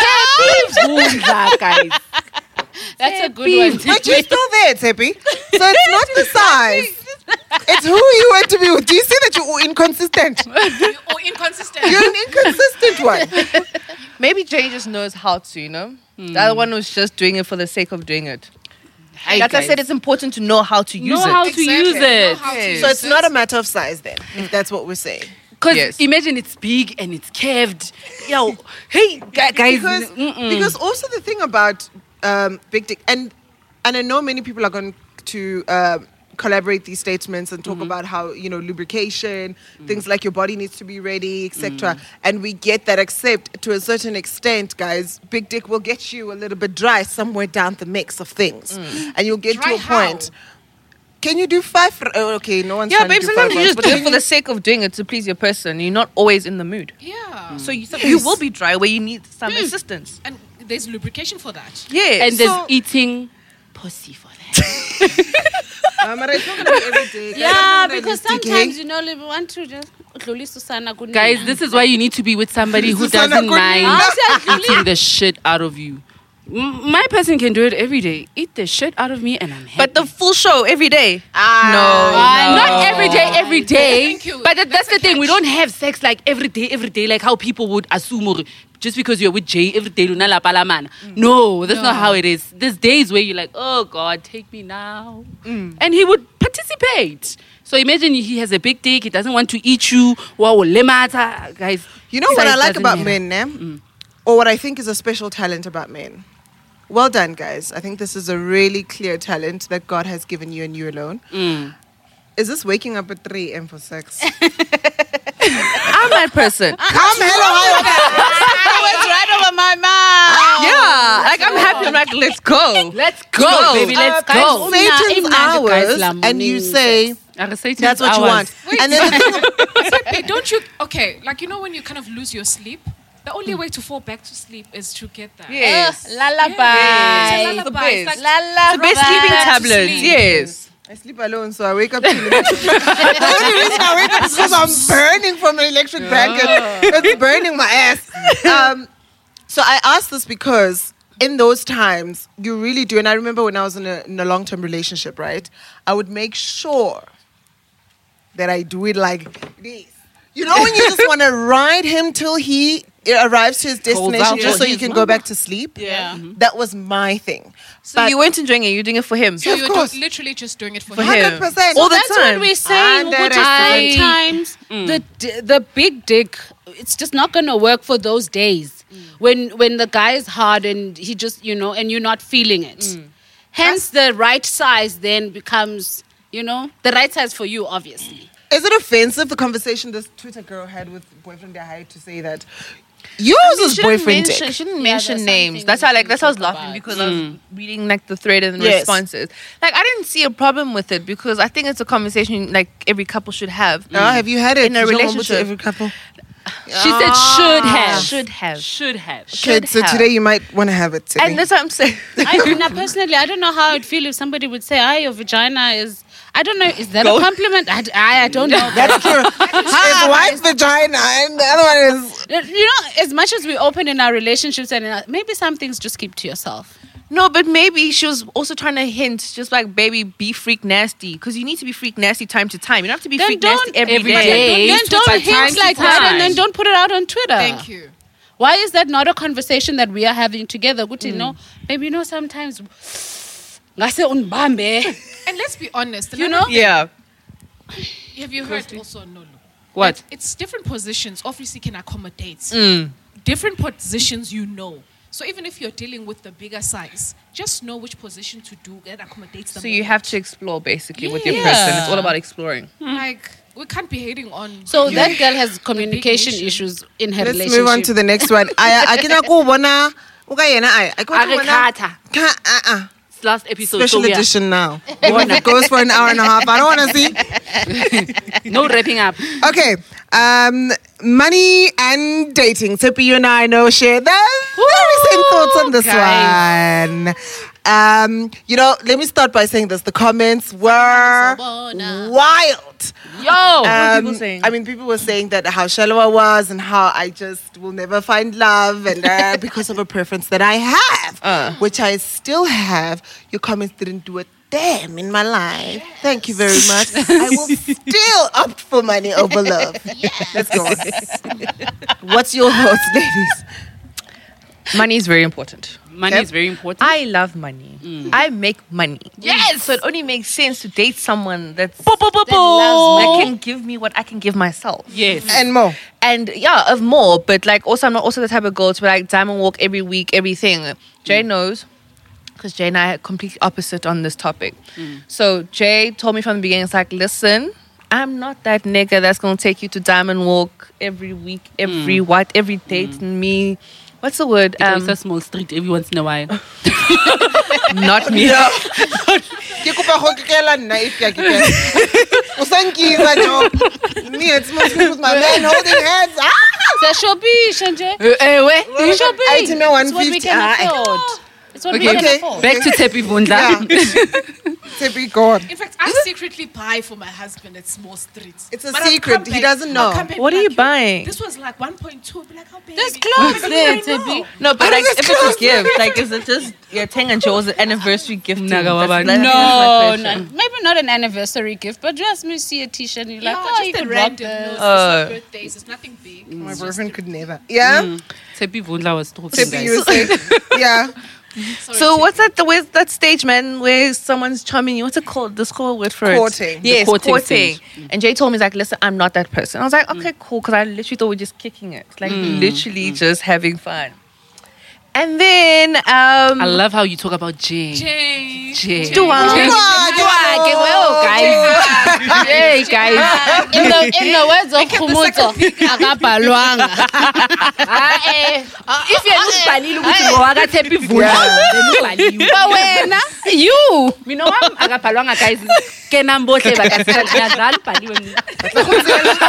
C: I, I, guys.
A: That's a good one.
B: But you're still there, Tepi. So it's not the size. It's who you want to be with. Do you see that you're inconsistent?
G: Or inconsistent.
B: You're an inconsistent one.
F: Maybe Jay just knows how to, you know? The other one was just doing it for the sake of doing it.
C: Hey,
F: Like I
C: guys.
F: said, it's important to know how to use
C: know
F: it.
C: how to
G: Exactly.
C: use
G: Know
C: it.
G: how to
F: Yes.
G: use
B: So it's
G: it.
B: not a matter of size then, if that's what we're saying.
C: Because
F: Yes.
C: imagine it's big and it's curved. Yo, hey, gu- guys.
B: Because,
C: mm-mm.
B: because also the thing about um, big dick, and and I know many people are going to uh, collaborate these statements and talk
C: Mm-hmm.
B: about how, you know, lubrication, things like your body needs to be ready, et cetera.
C: Mm.
B: And we get that, except to a certain extent, guys, big dick will get you a little bit dry somewhere down the mix of things,
C: Mm.
B: and you'll get
G: Dry
B: to a
G: how?
B: point. Can you do five? r- Oh, okay, no one's
F: Yeah,
B: trying
F: babe,
B: to do
F: sometimes
B: five
F: you just
B: rounds,
F: do
B: but
F: it for the sake of doing it to please your person. You're not always in the mood.
G: Yeah.
F: So you, you will be dry where you need some assistance.
G: And there's lubrication for that.
F: Yeah.
C: and there's
B: so-
C: eating pussy for that.
B: Um, but it's not gonna be every day. guys.
A: Yeah,
B: It's not
A: because
B: realistic,
A: sometimes,
B: eh?
A: you know, we want to just.
C: Guys, this is why you need to be with somebody who
B: Susana
C: doesn't
B: Kunini.
C: mind eating the shit out of you. M- My person can do it every day. Eat the shit out of me and I'm happy.
F: but the full show every day.
B: Ah,
F: no.
C: Not every day, every day.
G: Thank you.
C: But that, that's
G: That's
C: the
G: the
C: thing. We
G: catch.
C: don't have sex like every day, every day, like how people would assume. Or just because you're with Jay every day, luna la palaman. No, that's not how it is. There's days where you're like, oh God, take me now. And he would participate. So imagine he has a big dick. He doesn't want to eat you. Wow, lemata, guys.
B: You know what
C: size
B: I like
C: doesn't
B: about
C: matter.
B: men, né? Or what I think is a special talent about men. Well done, guys. I think this is a really clear talent that God has given you and you alone.
C: Mm.
B: Is this waking up at three a.m. for sex?
F: I'm that person.
B: Come, hello,
A: It's right over my mouth.
F: Yeah. Like, I'm happy. I'm like, let's go.
C: Let's go, baby. Let's
B: Uh,
C: go.
B: guys, Satan's
A: Imnandi, guys,
B: hours,
A: lamuni,
B: and you say
C: I say to
B: that's
C: his
B: what you
C: hours.
B: want. And then the thing
G: Hey, don't you? Okay, like you know when you kind of lose your sleep, the only way to fall back to sleep is to get that.
F: Yes.
A: Uh, lullaby.
G: Yeah. It's a
F: The
G: lullaby.
F: best.
G: It's like-
A: Lullaby.
F: The best sleeping
G: back to
F: tablets.
G: sleep.
F: Yes.
B: I sleep alone, so I wake up to electric. The only reason I wake up is because I'm burning from an electric blanket. It's burning my ass. Um, so I asked this because in those times, you really do. And I remember when I was in a, in a long-term relationship, right? I would make sure that I do it like this. You know when you just want to ride him till he arrives to his destination
C: out
B: just
C: for
B: so you
C: his
B: can go back to sleep?
A: Yeah.
B: That was my thing.
F: So you weren't enjoying it. You're doing it for him.
G: So
B: Of
G: you're
B: course.
G: do- literally just doing it for,
F: For
G: him.
F: him.
B: one hundred percent.
F: All the
A: That's
F: time.
A: what we're saying.
B: Under
A: Which
B: estimate.
A: sometimes the d- the big dick, it's just not gonna work for those days when when the guy is hard and he just you know and you're not feeling it. Hence, the right size then becomes you know the right size for you, obviously.
B: Is it offensive, the conversation this Twitter girl had with boyfriend they hired to say that yours is
F: shouldn't
B: boyfriend
F: mention,
B: dick?
F: shouldn't
A: Yeah,
F: mention
A: there's
F: names.
A: something
F: That's
A: we
F: how like
A: can
F: that's how I was
A: talk
F: laughing
A: about.
F: because I was reading like the thread and
B: Yes.
F: responses. Like I didn't see a problem with it because I think it's a conversation like every couple should have.
B: Ah, have you had it
F: In a
B: You don't want
F: relationship.
B: to every couple?
C: She said should have.
F: Should have.
C: Should have.
B: Okay, so
F: have.
B: today you might want to have it. Tibi.
F: And that's what I'm saying.
A: I mean, I personally, I don't know how I'd feel if somebody would say, "Ah, your vagina is." I don't know. Is that
F: Go.
A: a compliment? I, I, I don't know.
B: That's true. It's white vagina, and the other one is.
A: You know, as much as we open in our relationships, and in our, maybe some things just keep to yourself.
F: No, but maybe she was also trying to hint, just like, baby, be freak nasty. Because you need to be freak nasty time to time. You don't have to be
A: Then
F: freak
A: don't
F: nasty every
C: every
F: day.
C: day.
A: Then
C: But
A: don't
C: time
A: hint
C: to
A: like that, and
C: time.
A: then don't put it out on Twitter.
G: Thank you.
A: Why is that not a conversation that we are having together? Good to know. Maybe you know sometimes. ngase unibambe.
G: And let's be honest.
A: You
G: another
A: know?
F: Yeah.
G: thing- Have you heard also Nolu?
C: What?
G: That it's different positions. Obviously, can accommodate
F: Mm.
G: different positions. You know. So even if you're dealing with the bigger size, just know which position to do that accommodates the
F: So you
G: moment.
F: have to explore basically with your
A: Yeah.
F: person. It's all about exploring.
G: like we can't be hating on.
A: So
G: you.
A: that girl has communication
G: nation.
A: issues in her
B: Let's
A: relationship.
B: move on to the next one. I I can go bona. Uka yena I. I go to bona.
C: Arikata.
B: Ka uh uh.
C: It's last episode.
B: Special
C: so we are-
B: edition now. Even if it goes for an hour and a half, I don't want to see.
C: No wrapping up.
B: Okay. Um, money and dating. Tippy, you and I know share the very same thoughts on this one. Um, you know, let me start by saying this. The comments were wild.
C: Yo.
B: Um,
F: people saying?
B: I mean, people were saying that how shallow I was and how I just will never find love and uh, because of a preference that I have,
F: Uh.
B: which I still have. Your comments didn't do a damn in my life. Thank you very much. I will still opt for money over love. Let's go on. What's your thoughts, ladies?
F: Money is very important.
C: Money
B: Yep.
C: is very important.
F: I love money. I make money.
C: Yes.
F: So it only makes sense to date someone that's
C: Bo- bo- bo-
F: that loves,
C: bo.
F: that can give me what I can give myself.
C: Yes.
B: And more.
F: And yeah, of more. But like, also, I'm not also the type of girl to be like diamond walk every week, everything. Jay knows, because Jay and I are completely opposite on this topic. So Jay told me from the beginning, it's like, listen, I'm not that nigga that's gonna take you to diamond walk every week, every what, every date, and me. What's the word?
C: Um,
F: Um,
C: it's a small street every once in a while.
F: not me.
B: Ke kopa go kekela nna if ke a kekela. O sa nkiza, Jo. Me, it's my with my man holding hands. Ah!
A: So Shopee, Shanje.
F: Eh, wait.
A: Shopee.
B: Item at
A: It's what we
B: one fifty.
A: can
B: Ah,
A: afford. It's what
F: Okay.
A: we can
B: Okay.
A: afford.
C: Back to Tepi Vundla.
B: Yeah. Tippy, go on.
G: In fact, I secretly buy for my husband at small streets.
B: It's a
G: But I'll
B: secret.
G: come
B: He
G: back-
B: doesn't
G: I'll
B: know.
G: come back
F: What
G: and
F: are
G: be
F: you
G: like,
F: buying?
G: This was like one point two. Be like, how big?
A: There's clothes there,
G: I know.
A: Tippy.
F: No, but
B: How
F: like,
B: does
F: if
B: this
F: it's
B: close?
F: a gift, like, is it just yeah, Tang and Joe's anniversary gift?
C: Naga
F: That's-
C: waba.
F: that's-
A: No,
F: that's my
A: no,
F: question.
A: maybe not an anniversary gift, but just me see a T-shirt and you're like,
G: Yeah,
A: oh, you
G: just a
A: could rock
G: random. No,
A: this.
G: it's
F: Uh,
G: not birthdays. It's nothing big.
B: My
G: It's
B: boyfriend could never. Yeah?
C: Tepi Vundla was talking,
B: Tippy, you
C: guys.
B: were saying. Yeah.
G: just- sorry,
F: So
G: Tiffany.
F: what's that? The where's that stage, man, where someone's charming you? What's it called? The school word for
B: Courting.
F: it?
B: The
F: Yes,
C: courting
F: courting.
C: stage.
F: And Jay told me, he's like, listen, I'm not that person. I was like, okay, cool, because I literally thought we we're just kicking it, like literally just having fun. And then, um,
C: I love how you talk about Jay.
G: Jay.
C: Jay.
F: Do I?
C: Jay.
B: Wow,
C: Well, guys. Hey, guys.
A: In the in the words of Khumuto, akabhalwanga. Ah, eh.
C: If you're not Bali, look at Tepi Vundla.
A: But wena, you.
C: You know what? Akaphalwanga, guys. Kenambohle bakasisa ngiyadlala ibhaliwe.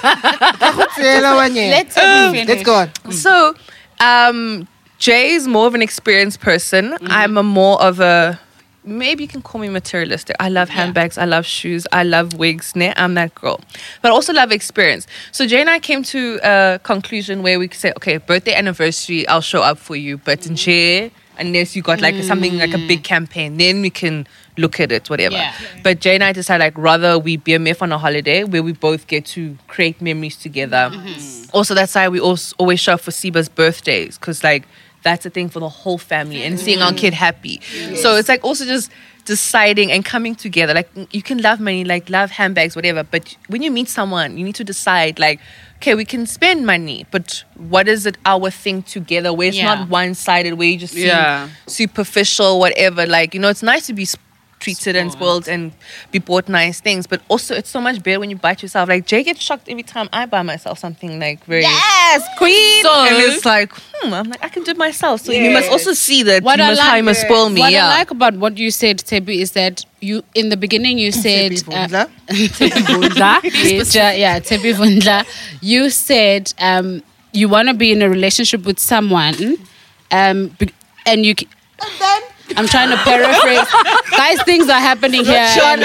B: Tsela wanye.
A: Let's finish.
B: Let's go on.
F: so, um, Jay is more of an experienced person. I'm a more of a, maybe you can call me materialistic. I love handbags. I love shoes. I love wigs. Ne? I'm that girl. But I also love experience. So Jay and I came to a conclusion where we could say, okay, birthday, anniversary, I'll show up for you. But in Jay, unless you got like something like a big campaign, then we can look at it, whatever.
A: Yeah.
F: But Jay and I decided like rather we be a myth on a holiday where we both get to create memories together. Also, that's why we also always show up for Siba's birthdays because like that's a thing for the whole family and seeing our kid happy. So it's like also just deciding and coming together. Like you can love money, like love handbags, whatever. But when you meet someone, you need to decide like, okay, we can spend money, but what is it our thing together where it's
A: Yeah.
F: not one-sided, where you just see
C: Yeah.
F: superficial, whatever. Like, you know, it's nice to be sp- treated and spoiled and be bought nice things, but also it's so much better when you buy it yourself. Like Jay gets shocked every time I buy myself something like very
A: Yes, queen.
C: So-
F: and it's like, hmm, I'm like, I can do it myself. So you must also see that
A: What
F: you
A: I
F: must, how
A: like-
F: you must spoil me.
A: What
F: yeah.
A: I like about what you said, Tebi, is that you in the beginning you said
B: Tippy
A: uh,
B: Vundla.
C: Vundla.
A: Yes, ja- yeah, Tebi Vundla. You said um, you want to be in a relationship with someone, um, be- and you. c- I'm trying to paraphrase. Guys, things are happening here. and-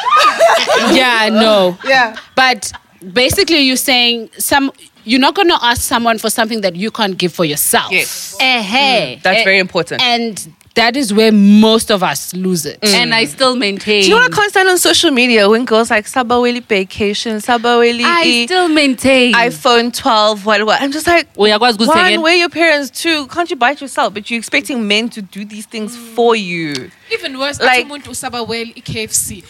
A: yeah, no.
B: Yeah.
A: But basically, you're saying some. You're not going to ask someone for something that you can't give for yourself.
F: Yes.
A: Eh, hey.
F: That's
A: Eh,
F: very important.
A: And that is where most of us lose it.
C: And I still maintain.
F: Do you know what I can't stand on social media when girls like Sabaweli vacation, Sabaweli
C: I still maintain.
F: iPhone twelve, what what? I'm just like,
C: Uyakwazi ukuthi
F: one,
C: again.
F: where your parents? Two, can't you buy it yourself? But you're expecting men to do these things for you.
G: Even worse,
F: Like-
G: like, umuntu usaba well i-K F C.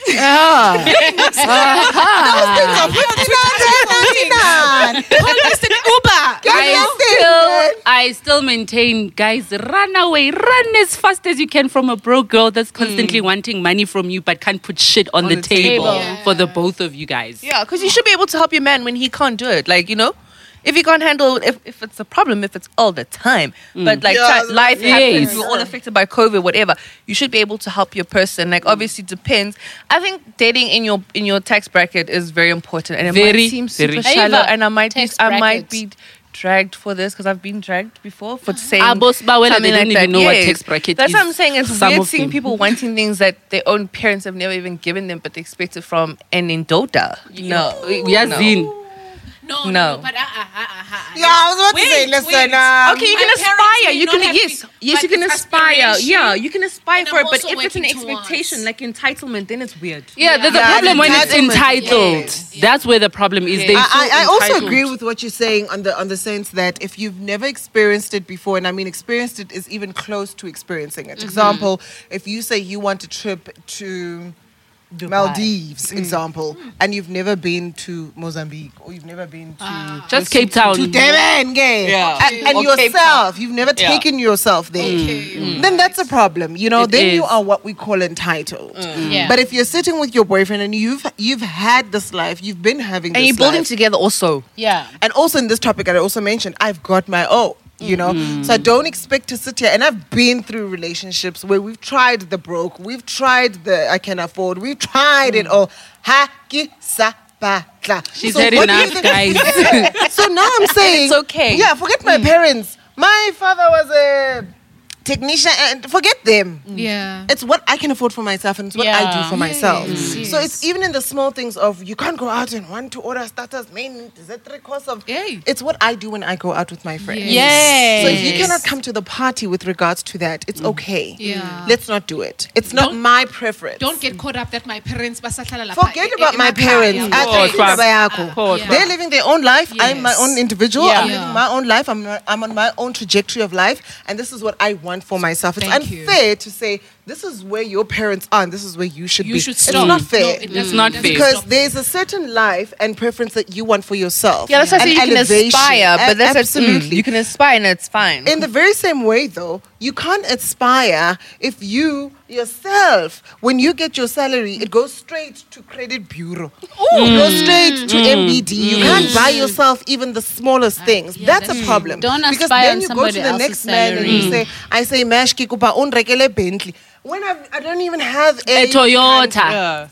G: Listen, Uber.
C: I still, I still maintain, guys, run away, run as fast as you can from a broke girl that's constantly wanting money from you but can't put shit on, the, table,
A: table.
C: for the both of you guys.
F: Yeah, because you should be able to help your man when he can't do it. Like, you know, if you can't handle, if, if it's a problem, if it's all the time, but like
B: Yeah,
F: ti- life
C: yes.
F: happens, we're all affected by COVID, whatever. You should be able to help your person. Like obviously, depends. I think dating in your in your tax bracket is very important, and it
C: Very,
F: might seem super
C: very.
F: shallow,
A: Ava,
F: and I might be,
A: tax
F: I might
A: bracket.
F: be dragged for this because I've been dragged before for saying
C: Ah, boss, but well,
F: something
C: they don't
F: like
C: even
F: that.
C: know what
F: Yes.
C: tax bracket
F: That's
C: is.
F: what I'm saying. It's
C: Some
F: weird
C: of
F: seeing
C: them.
F: people wanting things that their own parents have never even given them, but they expect it from an indota. No,
C: We are
F: no.
C: Zin.
G: No, no,
F: No.
G: no, but uh, uh, uh, uh, uh,
B: Yeah, I was about to say,
G: Wait,
B: listen,
G: wait.
B: um,
F: Okay, you
G: My
F: can
G: parents
F: aspire.
G: may
F: You
G: not
F: can
G: have
F: yes,
G: been-
F: yes,
G: but
F: you can
G: it's
F: aspire.
G: aspiration,
F: Yeah, you can aspire
G: and
F: for
G: I'm
F: it. But
G: also
F: if it's an
G: working towards.
F: expectation, like entitlement, then it's weird.
C: Yeah, there's
B: Yeah,
C: a problem when it's
B: entitlement.
C: entitled.
B: Yes.
C: That's where the problem is. They
B: I, I, I
C: feel
B: also
C: entitled.
B: agree with what you're saying on the on the sense that if you've never experienced it before, and I mean experienced it is even close to experiencing it. Example, if you say you want a trip to Maldives, example, and you've never been to Mozambique or you've never been to
C: Just Cape Town.
B: to Durban, gay.
F: Yeah.
B: and, and
F: Or Cape
B: yourself, you've never
F: Yeah.
B: taken yourself there.
G: Okay.
B: Then that's a problem, you know.
C: It
B: then you
C: is.
B: are what we call entitled.
A: Yeah.
B: But if you're sitting with your boyfriend and you've you've had this life, you've been having
F: And
B: this
F: you're building
B: life,
F: together also.
A: Yeah.
B: and also in this topic, I also mentioned I've got my own. You know,
C: Mm.
B: so I don't expect to sit here. And I've been through relationships where we've tried the broke, we've tried the I can afford, we've tried it all. Ha ki sa pa tla.
C: She's
B: So
C: had
B: what do you
C: enough,
B: think-
C: guys.
B: So now I'm saying
F: it's okay.
B: Yeah, forget my parents. My father was a technician, and forget them.
G: Yeah.
B: It's what I can afford for myself, and it's what I
A: Yeah.
B: do for myself.
G: Yes,
B: So
G: yes.
B: it's even in the small things of you can't go out and want to order starters, main dessert, three course of.
G: Yay.
B: It's what I do when I go out with my friends.
A: Yes.
B: So if you cannot come to the party with regards to that, it's okay.
G: Yeah.
B: Let's not do it. It's not
G: Don't-
B: my preference.
G: Don't get caught up that my parents basahlala lapha
B: Forget
G: e-
B: about
G: e-
B: my
G: emakhaya.
B: parents.
C: Oh,
B: I think
C: fam.
B: indaba yakho.
C: Oh,
G: Yeah.
B: They're living their own life. I'm my
G: Yes.
B: own individual.
A: Yeah.
B: I'm
G: Yeah.
B: living my own life. I'm, I'm on my own trajectory of life. And this is what I want for myself. It's
G: Thank you.
B: unfair to say, this is where your parents are and this is where you should
G: You
B: be.
G: should
B: it's
G: stop.
B: not
G: No,
B: fair.
G: it doesn't-
C: not
G: it doesn't
C: fair.
B: Because
G: stop.
B: there's a certain life and preference that you want for yourself.
F: Yeah, that's why I say
B: And
F: you can
B: elevation.
F: aspire, but
B: A-
F: that's a- mm,
B: absolutely.
F: you can aspire and it's fine.
B: In the very same way, though, you can't aspire if you yourself, when you get your salary, it goes straight to credit bureau. It goes straight to M B D. You can't buy yourself even the smallest things.
G: yeah,
B: that's,
G: that's
B: a problem.
A: Don't
B: because
A: aspire
B: then
A: on
B: you go
A: somebody
B: to the
A: else's
B: next man and you
A: salary.
B: say, I say, Mash kikupa unrekele Bentley. When I've, I don't even have a,
C: A Toyota.
F: yeah.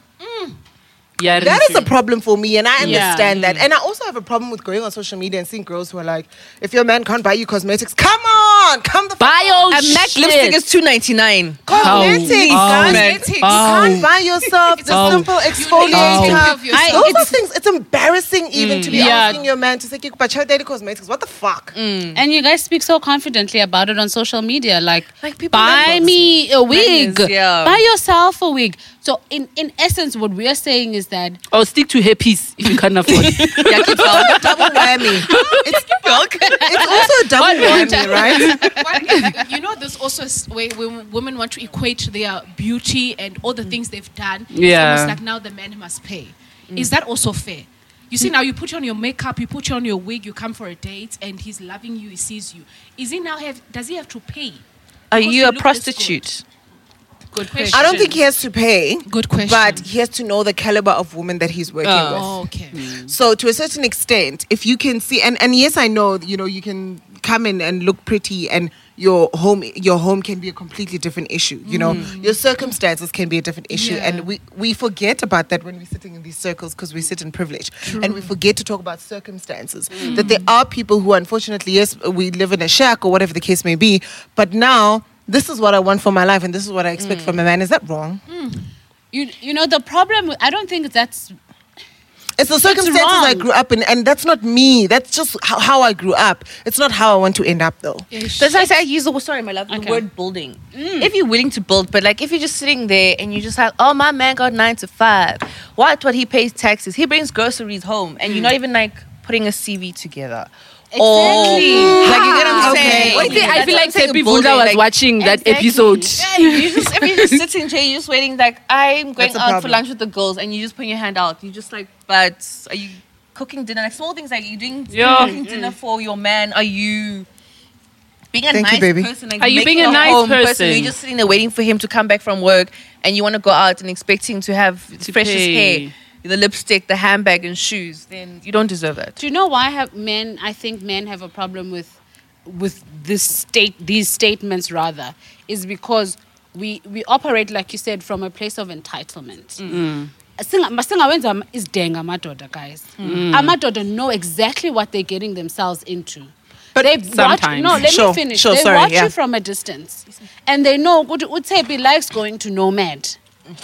C: Yeah,
B: That is a problem for me, and I
A: Yeah.
B: understand that. And I also have a problem with going on social media and seeing girls who are like, if your man can't buy you cosmetics, come on, come the fuck
C: Buy
B: on.
C: your
F: A MAC
C: shit.
F: lipstick is two ninety nine.
B: Cosmetics,
C: Oh,
B: guys.
F: man.
G: Cosmetics.
B: You can't buy yourself the
C: Oh.
B: simple
G: You need to
B: exfoliator.
G: take care of yourself.
B: Those are
A: it's-
B: things. It's embarrassing even to be
A: Yeah.
B: asking your man to say, "Kikupa, try daily cosmetics." What the fuck?
A: And you guys speak so confidently about it on social media. Like,
F: Like, people
A: buy
F: love
A: me a wig.
F: Madness, yeah.
A: Buy yourself a wig. So, in, in essence, what we are saying is that
C: Or stick to hairpiece if you can't afford.
F: Yeah, keep going.
B: Double whammy. It's, it's also a double whammy, right?
G: What- you know, there's also s- way when women want to equate their beauty and all the things they've done. It's
C: Yeah.
G: almost like now the man must pay. Is that also fair? You see, now you put on your makeup, you put on your wig, you come for a date, and he's loving you, he sees you. Is he now have? Does he have to pay?
F: Are
G: Because
F: you
G: you
F: a
G: look this
F: prostitute?
G: Good question.
B: I don't think he has to pay,
G: Good question.
B: but he has to know the caliber of woman that he's working
F: Oh.
B: with.
G: Oh, okay.
B: So to a certain extent, if you can see, and, and yes, I know, you know, you can come in and look pretty and your home your home can be a completely different issue. You know, your circumstances can be a different issue.
G: Yeah.
B: And we, we forget about that when we're sitting in these circles because we sit in privilege. And we forget to talk about circumstances. That there are people who unfortunately, yes, we live in a shack or whatever the case may be, but now this is what I want for my life and this is what I expect from a man. Is that wrong?
A: you you know the problem. I don't think that's
B: It's the circumstances I
A: wrong.
B: grew up in, and that's not me. That's just how, how I grew up. It's not how I want to end up, though.
G: Ish.
F: That's why I say I use the sorry, my love, the
A: Okay.
F: word building. If you're willing to build, but like if you're just sitting there and you're just like, oh, my man got nine to five. What? What he pays taxes. He brings groceries home, and you're not even like putting a C V together.
A: Exactly.
F: Or, like you get what I'm
B: Okay.
F: saying.
C: Wait, I
F: That's
C: feel
F: what
C: like
F: I'm saying,
C: Tepi
F: building,
C: Vunda was
F: like-
C: watching that
A: Exactly.
C: episode.
F: Yeah, you just if you're just sitting there, you're just waiting. Like I'm going
B: That's a
F: out for
B: problem.
F: lunch with the girls, and you just put your hand out. You just like, but are you cooking dinner? Like small things, like you doing
C: Yeah.
F: cooking dinner for your man. Are you being a
B: Thank you,
F: nice
B: baby.
F: person? Like
C: Are you
F: making
C: being a nice
F: home
C: person?
F: You're just sitting there waiting for him to come back from work, and you want to go out and expect him to have
C: To
F: freshest
C: pay.
F: hair. the lipstick, the handbag, and shoes, then you don't deserve it.
A: Do you know why have men? I think men have a problem with with this state. These statements rather is because we we operate, like you said, from a place of entitlement.
C: Mm.
A: Singa- masingawenza is denga amadoda, guys. Amadoda know exactly what they're getting themselves into.
B: But
A: they watch,
C: sometimes.
A: no, let
B: Sure,
A: me finish.
B: sure,
A: they
B: sorry,
A: watch
B: yeah.
A: you from a distance, and they know Ut- Utsebi likes going to Nomad.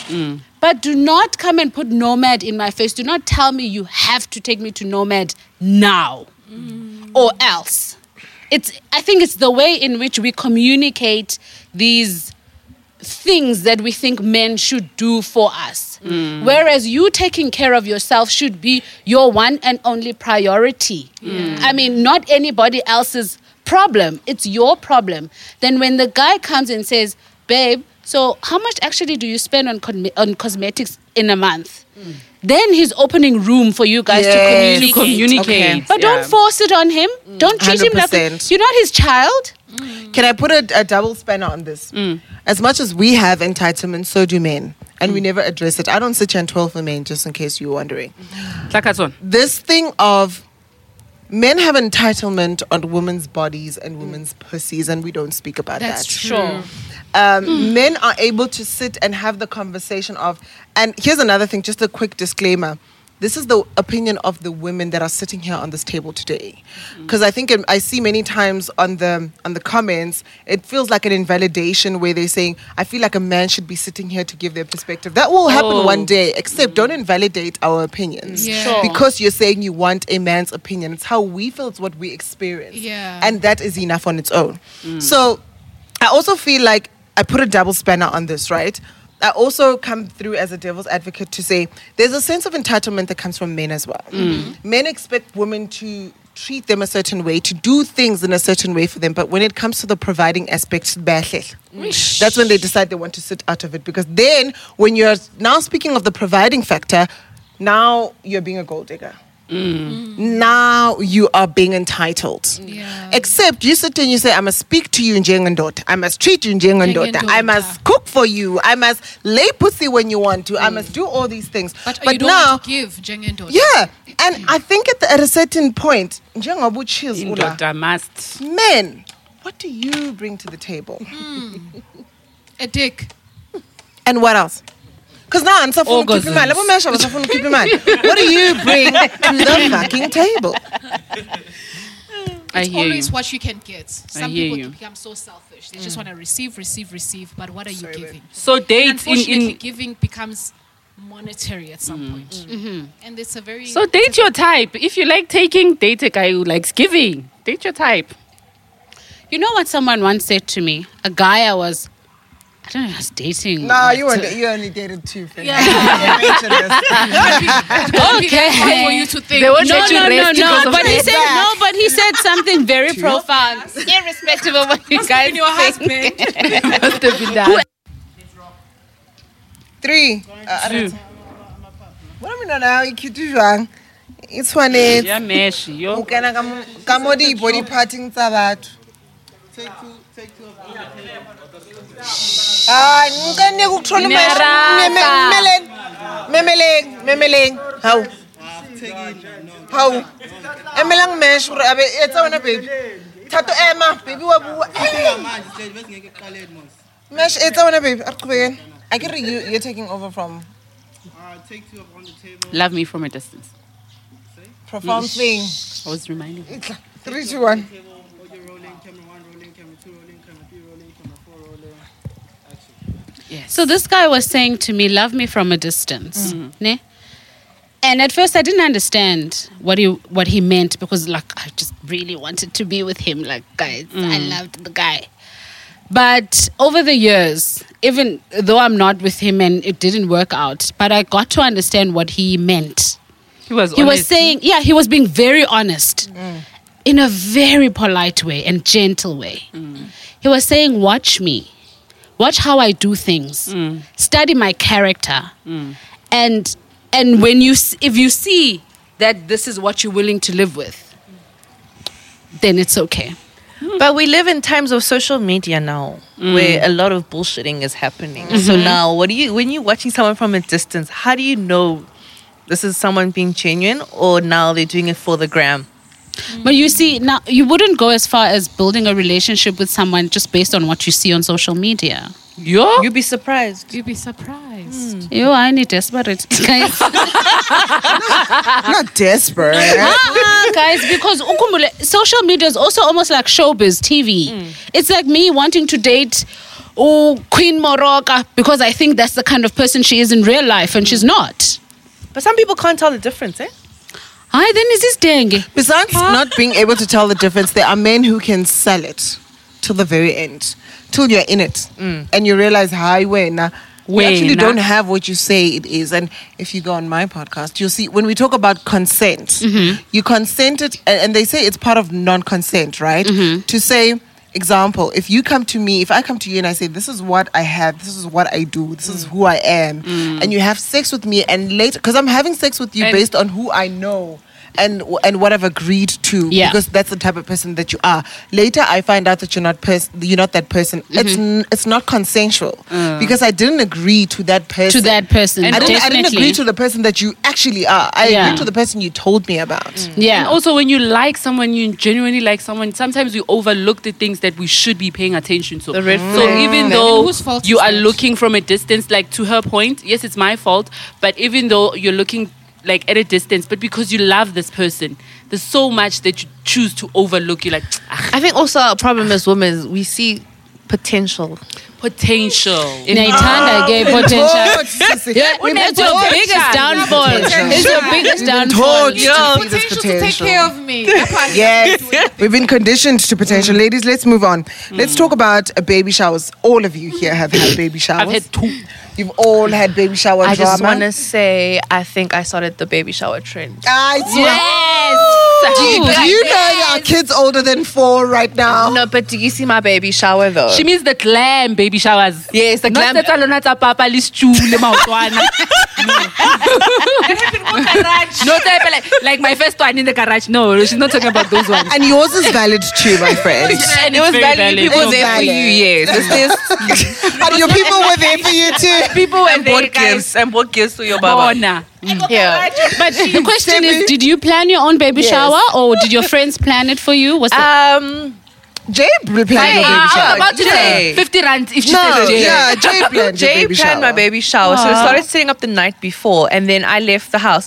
A: But do not come and put Nomad in my face. Do not tell me you have to take me to Nomad now, or else. It's. I think it's the way in which we communicate these things that we think men should do for us. Whereas you taking care of yourself should be your one and only priority. I mean, not anybody else's problem. It's your problem. Then when the guy comes and says, babe, so how much actually do you spend on, con- on cosmetics in a month? Then he's opening room for you guys
B: Yes.
A: to
C: To
A: communicate.
C: communicate.
A: But
C: yeah.
A: don't force it on him. Don't treat him like a,
B: one hundred percent.
A: you're not his child.
B: Can I put a, a double spanner on this? As much as we have entitlement, so do men. And we never address it. I don't sit here and twirl for men, just in case you're wondering.
C: Tlakatswana.
B: This thing of men have entitlement on women's bodies and women's pussies, and we don't speak about
G: That's
B: that.
G: true.
A: Sure.
B: Um, Men are able to sit and have the conversation of, and here's another thing, just a quick disclaimer. This is the opinion of the women that are sitting here on this table today, because I think it- I see many times on the on the comments, it feels like an invalidation where they're saying, "I feel like a man should be sitting here to give their perspective." That will happen
C: Oh.
B: one day. Except, don't invalidate our opinions
G: Yeah. Sure.
B: because you're saying you want a man's opinion. It's how we feel. It's what we experience.
G: Yeah.
B: And that is enough on its own. So I also feel like I put a double spanner on this, right? I also come through as a devil's advocate to say there's a sense of entitlement that comes from men as well. Men expect women to treat them a certain way, to do things in a certain way for them, but when it comes to the providing aspect, that's when they decide they want to sit out of it. Because then, when you're now speaking of the providing factor, now you're being a gold digger. Now you are being entitled.
G: Yeah.
B: Except you sit and you say, I must speak to you njengendoda. I must treat you njengendoda.
G: Njengendoda.
B: I must cook for you. I must lay pussy when you want to. I must do all these things.
G: But,
B: But
G: you don't
B: now,
G: want to give Jengendo.
B: yeah. And I think at, the, at a certain point, njengoba uchills, Ula,
C: Indoda must.
B: men, what do you bring to the table?
G: A dick.
B: And what else? Because now I'm suffering keep
C: Orgasms.
B: imali. Labo mesha basafuna keep imali. What do you bring to the fucking table?
C: I
G: It's
C: hear
G: always
C: you.
G: what you can get. Some
C: hear
G: people
C: you.
G: become so selfish. They just want to receive, receive, receive. But what are you giving?
C: So
G: And
C: dates in,
G: unfortunately,
C: in
G: giving becomes monetary at some point. And it's a very
C: so date your type. If you like taking, date a guy who likes giving. Date your type.
A: You know what someone once said to me? A guy I was, I don't know, I was dating.
B: No,
A: what-
B: you weren't. You only dated two. Finn.
G: Yeah.
B: You mentioned this.
G: okay hard for you to think.
C: They won't
A: No,
C: let you
A: no, no,
C: rest because
A: no.
C: of
A: But he
C: that.
A: said no. But he said something very profound, irrespective of what you guys
G: in your
A: think.
G: husband.
C: Must have been done.
B: Three. Uh,
C: Two.
B: What am I now? Ikitu jwang? It's one is.
C: Yeah, mesh. Yo.
B: Ukena kam kamodi body parting tsa batho.
D: Take two, take two of all the table.
B: Ah, ngane ukuthola
C: Nyarasa.
B: memeleng. Memeleng, memeleng. How?
D: Take it. No.
B: How? Emelang mesh uri abe etsa wena baby. Thato ema baby wa bua.
D: Manje stage bese ngeke iqaleni mos.
B: Mesh etsa wena baby. Aqhubekeni. I get you you're taking over from
D: Uh, take two of on the table.
C: Love me from a distance.
B: profound thing.
C: I was reminding you.
B: Three, two, one.
D: Table, audio rolling, camera one rolling, camera two rolling, camera three rolling, camera four rolling. Action.
C: Yes.
A: So this guy was saying to me, "Love me from a distance." Ne? And at first, I didn't understand what he what he meant because, like, I just really wanted to be with him. Like, guys, I loved the guy. But over the years, even though I'm not with him and it didn't work out, but I got to understand what he meant.
C: he was
A: He was
C: honest.
A: saying, yeah, he was being very honest in a very polite way and gentle way. He was saying, watch me, watch how I do things, study my character. And and when you, s- if you see that this is what you're willing to live with, then it's okay.
F: But we live in times of social media now, where a lot of bullshitting is happening. So now, what do you when you're watching someone from a distance? How do you know this is someone being genuine, or now they're doing it for the gram.
A: But you see, now you wouldn't go as far as building a relationship with someone just based on what you see on social media.
C: Yo.
F: You'd be surprised.
G: You'd be surprised.
A: Yo, I need desperate guys.
B: Not desperate.
A: Ah, guys, because ukhumbule, social media is also almost like showbiz T V. It's like me wanting to date oh, Queen Moroka because I think that's the kind of person she is in real life, and she's not.
F: But some people can't tell the difference, eh?
A: Hi, then is this dengue?
B: Besides not being able to tell the difference, there are men who can sell it till the very end, till you're in it, and you realize, hi, when you actually
C: Wena.
B: don't have what you say it is. And if you go on my podcast, you'll see when we talk about consent, you consented, and, and they say it's part of non-consent, right? To say, example, if you come to me, if I come to you and I say, this is what I have, this is what I do, this is who I am, and you have sex with me, and later, because I'm having sex with you
C: And-
B: based on who I know and and what I've agreed to,
A: Yeah.
B: because that's the type of person that you are. Later, I find out that you're not pers- you're not that person. It's n- it's not consensual because I didn't agree to that person.
A: To that person,
B: I didn't, I
A: definitely.
B: didn't agree to the person that you actually are. I
A: Yeah.
B: agreed to the person you told me about.
A: Yeah.
C: And also, when you like someone, you genuinely like someone, sometimes we overlook the things that we should be paying attention to.
F: The red
C: So
F: flags.
C: even
G: And
C: though
G: whose fault
C: you
G: is
C: are
G: that?
C: looking from a distance, like to her point, yes, it's my fault, but even though you're looking like at a distance, but because you love this person, there's so much that you choose to overlook. You're like, "Ah,
F: I think also our problem as women is we see potential.
C: potential.
A: Naitanda gave potential.
B: Yeah,
A: It's your biggest downfall. It's your biggest downfall.
B: told you to
G: Potential
B: be this
G: to take
B: potential.
G: care of me. That part-
B: Yes, we've been conditioned to potential. Ladies, let's move on. Let's talk about uh, baby showers. All of you here have had baby showers.
C: I've had two.
B: You've all had baby shower
F: I
B: drama.
F: just want to say, I think I started the baby shower trend.
B: I swear.
C: Yes.
B: Do you, do you know your kids older than four right now?
F: No, but do you see my baby shower though?
C: She means the glam baby showers.
F: Yes, the glam-
C: Not the lona tsa papa le stew le maotwana. No, tsa- like, like my first one in the garage. No, she's not talking about those ones.
B: And yours is valid too, my friend.
C: And
F: it was
C: very
F: valid. People
B: It
F: were
B: was
F: there for
B: valid.
F: you, yes. This is
B: And your people were there for you too.
C: people were
F: and
C: there,
F: bought
C: guys.
F: gifts and bought gifts to your baba.
C: Bona.
F: Yeah.
A: But the question is, did you plan your own baby
B: Yes.
A: shower, or did your friends plan it for you? Was it
F: Um.
B: Jay planned your
F: Hey,
B: baby
F: ah,
B: shower.
C: I'm about to
F: Jay.
C: say fifty rand if she
F: No,
C: says Jay.
B: Yeah, Jay planned your
F: Jay
B: baby
F: planned
B: shower.
F: my baby shower, so I started setting up the night before, and then I left the house.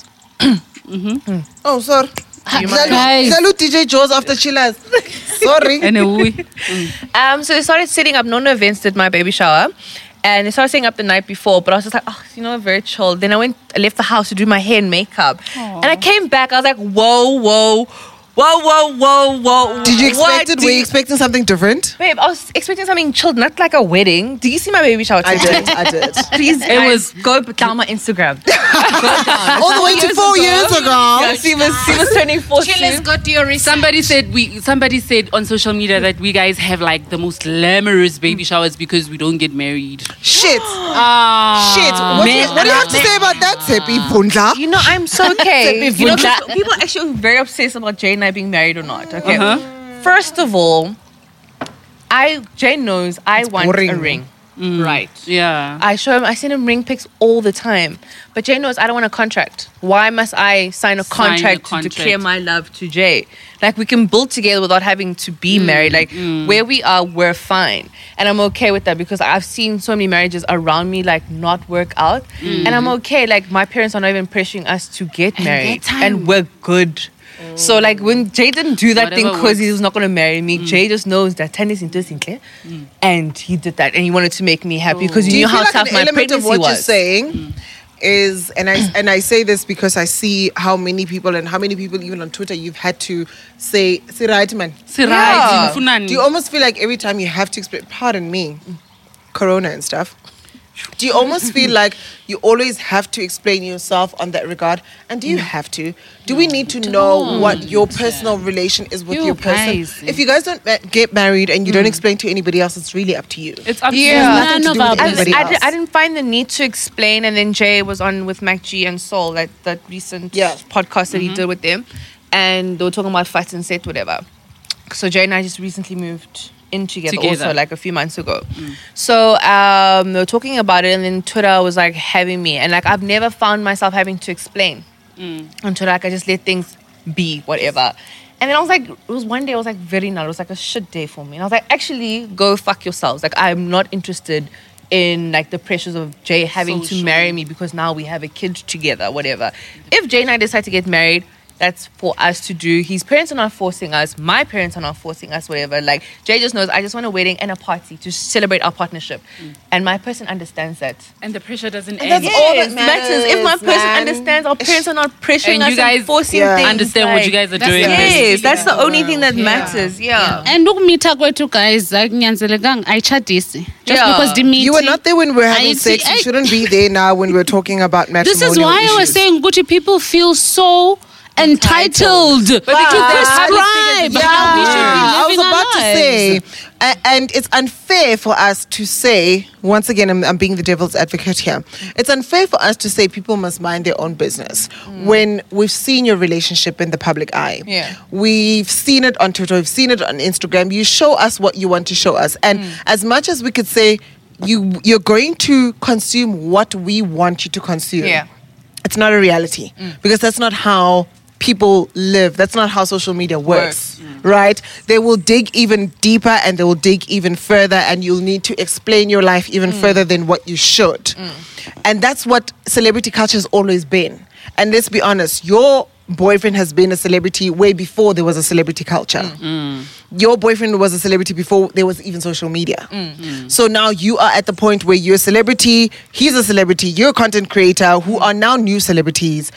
B: Oh, sorry.
A: Guys.
B: Salute D J Jaws after chillers. Sorry.
C: Anyway,
F: Um, so they started setting up. Nona Events did my baby shower, and they started setting up the night before. But I was just like, oh, you know, very chill. Then I went, I left the house to do my hair and makeup, and I came back. I was like, whoa, whoa, whoa, whoa, whoa, whoa.
B: Did you
F: What
B: expect it?
F: do
B: Were you
F: you-
B: expecting something different?
F: Babe, I was expecting something chilled, not like a wedding. Do you see my baby shower?
B: I
F: today?
B: did. I did.
F: Please,
C: It was-
F: go down my Instagram.
B: All the way to four years ago.
F: Yeah, she was she was turning four
G: Chillers
F: soon.
G: got to your research.
C: somebody said we. Somebody said on social media that we guys have like the most glamorous baby showers because we don't get married.
B: Shit.
C: Ah,
B: Shit. What do, you, what do you have to say about that, Seppi Bundla?
F: You know, I'm so okay.
C: Sepi
F: you know,
C: Vundla.
F: people actually are very obsessed about Jay and I being married or not. Okay.
C: Uh-huh.
F: First of all, I Jay knows I want
B: boring.
F: a ring. Right.
C: yeah.
F: I show him. I send him ring pics all the time. But Jay knows I don't want a contract. Why must I sign a
C: Sign a
F: contract, to
C: contract.
F: declare my love to Jay? Like we can build together without having to be married. Like where we are, we're fine, and I'm okay with that because I've seen so many marriages around me like not work out, and I'm okay. Like my parents are not even pressuring us to get married, and we're good. So like when Jay didn't do that thing
C: Whatever
F: because he
C: works.
F: was not gonna marry me, Jay just knows that tennis into Sinclair, and he did that, and he wanted to make me happy because
B: Do
F: he
B: you
F: knew
B: feel
F: how
B: like
F: tough
B: an
F: my
B: element
F: pregnancy
B: of what
F: was.
B: you're saying is, and I and I say this because I see how many people and how many people even on Twitter you've had to say, "Si right man."
C: Sirai,
F: Yeah.
C: Zimufunani.
B: Do you almost feel like every time you have to explain, pardon me, Corona and stuff? Do you almost feel like you always have to explain yourself on that regard? And do you have to? Do we need to know what your personal relation is with
A: You
B: your person?
A: guys.
B: If you guys don't ma- get married and you don't explain to anybody else, it's really up to you.
C: It's up to
F: Yeah.
C: you.
B: nothing to
A: None
B: do
A: of
B: with
A: our
F: I,
B: anybody
F: I,
B: else.
F: di- I didn't find the need to explain, and then Jay was on with Mac G and Soul, that that recent
B: Yeah.
F: podcast that he did with them, and they were talking about fights and set whatever. So Jay and I just recently moved in together,
C: Together.
F: also like a few months ago. So um, they were talking about it, and then Twitter was like having me, and like I've never found myself having to explain. until like I just let things be, whatever. And then I was like, it was one day, I was like very null. It was like a shit day for me. And I was like, actually, go fuck yourselves. Like, I'm not interested in like the pressures of Jay having
C: Social.
F: to marry me because now we have a kid together, whatever. If Jay and I decide to get married, that's for us to do. His parents are not forcing us. My parents are not forcing us, whatever. Like, Jay just knows I just want a wedding and a party to celebrate our partnership.
C: Mm.
F: And my person understands that.
C: And the pressure doesn't
B: And
C: end.
B: that's all
F: Yes,
B: that matters,
F: If my person
B: man.
F: understands, our parents are not pressuring
C: And
F: us
C: you guys
F: and forcing
B: Yeah.
F: things.
C: understand what you guys are
G: That's
C: doing.
G: the-
F: Yes, that's the
G: Yeah.
F: only thing that
G: Yeah.
F: matters. Yeah.
A: And ukumita kwethu guys akunyanzelekanga ayitshadisi just
F: Yeah.
A: because the meeting
B: You were not there when we were having
A: I-
B: sex. You
A: I-
B: shouldn't be there now when we're talking about matrimonial
A: This is why I was
B: issues.
A: saying Gucci people feel so entitled, to
B: But-
A: prescribe
B: Yeah,
A: how we should be
B: I was
A: living our
B: about to
A: lives.
B: say, a- and it's unfair for us to say, once again, I'm, I'm being the devil's advocate here. It's unfair for us to say people must mind their own business when we've seen your relationship in the public eye.
F: Yeah.
B: We've seen it on Twitter, we've seen it on Instagram. You show us what you want to show us. And as much as we could say, you, you're going to consume what we want you to consume.
F: Yeah.
B: It's not a reality because that's not how people live. That's not how social media works, right? They will dig even deeper and they will dig even further, and you'll need to explain your life even further than what you should. And that's what celebrity culture has always been. And let's be honest, your boyfriend has been a celebrity way before there was a celebrity culture. Your boyfriend was a celebrity before there was even social media. So now you are at the point where you're a celebrity, he's a celebrity, you're a content creator who are now new celebrities.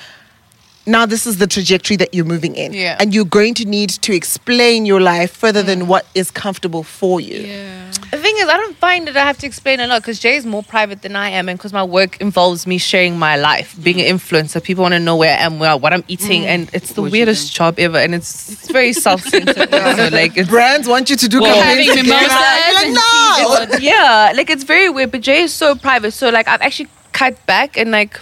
B: Now this is the trajectory that you're moving in.
F: Yeah.
B: And you're going to need to explain your life further than what is comfortable for you.
G: Yeah.
F: The thing is, I don't find that I have to explain a lot because Jay is more private than I am, and because my work involves me sharing my life, being an influencer. People want to know where I am, where, what I'm eating, and it's the
C: What you
F: weirdest job ever, and it's, it's very self-centered. So, like, it's,
B: Brands want you to do
C: Well,
B: campaigns
A: having
B: together.
A: mimosas
B: You're like, no!
F: yeah, like it's very weird. But Jay is so private, so like I've actually cut back and like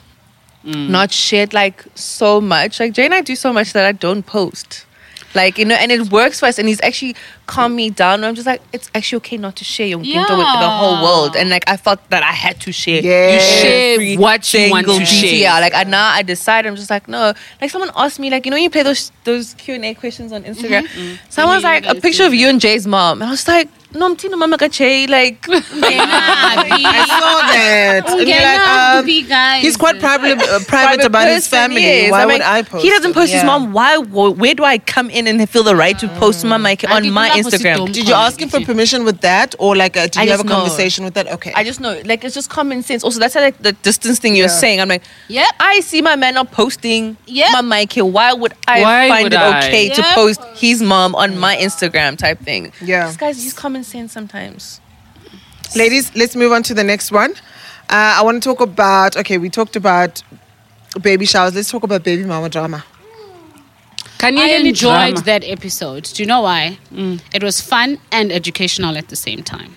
F: not shared like so much. Like Jay and I do so much that I don't post. Like, you know, and it works for us, and he's actually calmed me down. I'm just like, it's actually okay not to share your
A: Yeah.
F: with the whole world. And like, I felt that I had to share.
B: Yes.
C: Share what you want to
F: single
C: share.
F: detail. Like, I now I decide. I'm just like, no. Like, someone asked me, like, you know, you play those those Q and A questions on Instagram. Someone's
A: I know
F: like,
A: you
F: a
A: guys
F: picture
A: do
F: of you and Jay's mom, and I was like, no, I'm Tina Mama Kache. Like,
B: I saw that. And you're like, um, he's quite private, uh, private about his
F: person,
B: family.
F: yes.
B: Why
F: I'm
B: would
F: like,
B: I post?
F: He doesn't
B: it?
F: post his
B: Yeah.
F: mom. Why? wh- Where do I come in and feel the right to post my mic on my Instagram?
B: Did you ask him for permission with that, or like, uh, did
F: I
B: you have a
F: just know.
B: conversation with that? Okay.
F: I just know, like, it's just common sense. Also, that's like the distance thing you're
B: Yeah.
F: saying. I'm like,
A: Yep.
F: I see my man not posting
A: Yep.
F: my mic here. Why would I
C: Why
F: find
C: would
F: it
C: I?
F: okay to
A: Yep.
F: post his mom on my Instagram type thing?
B: Yeah.
F: This guy's just common sense sometimes.
B: Ladies, let's move on to the next one. Uh, I want to talk about, okay, we talked about baby showers. Let's talk about baby mama drama.
C: Can you
A: I
C: hear me
A: enjoyed
C: drama?
A: that episode. Do you know why? It was fun and educational at the same time.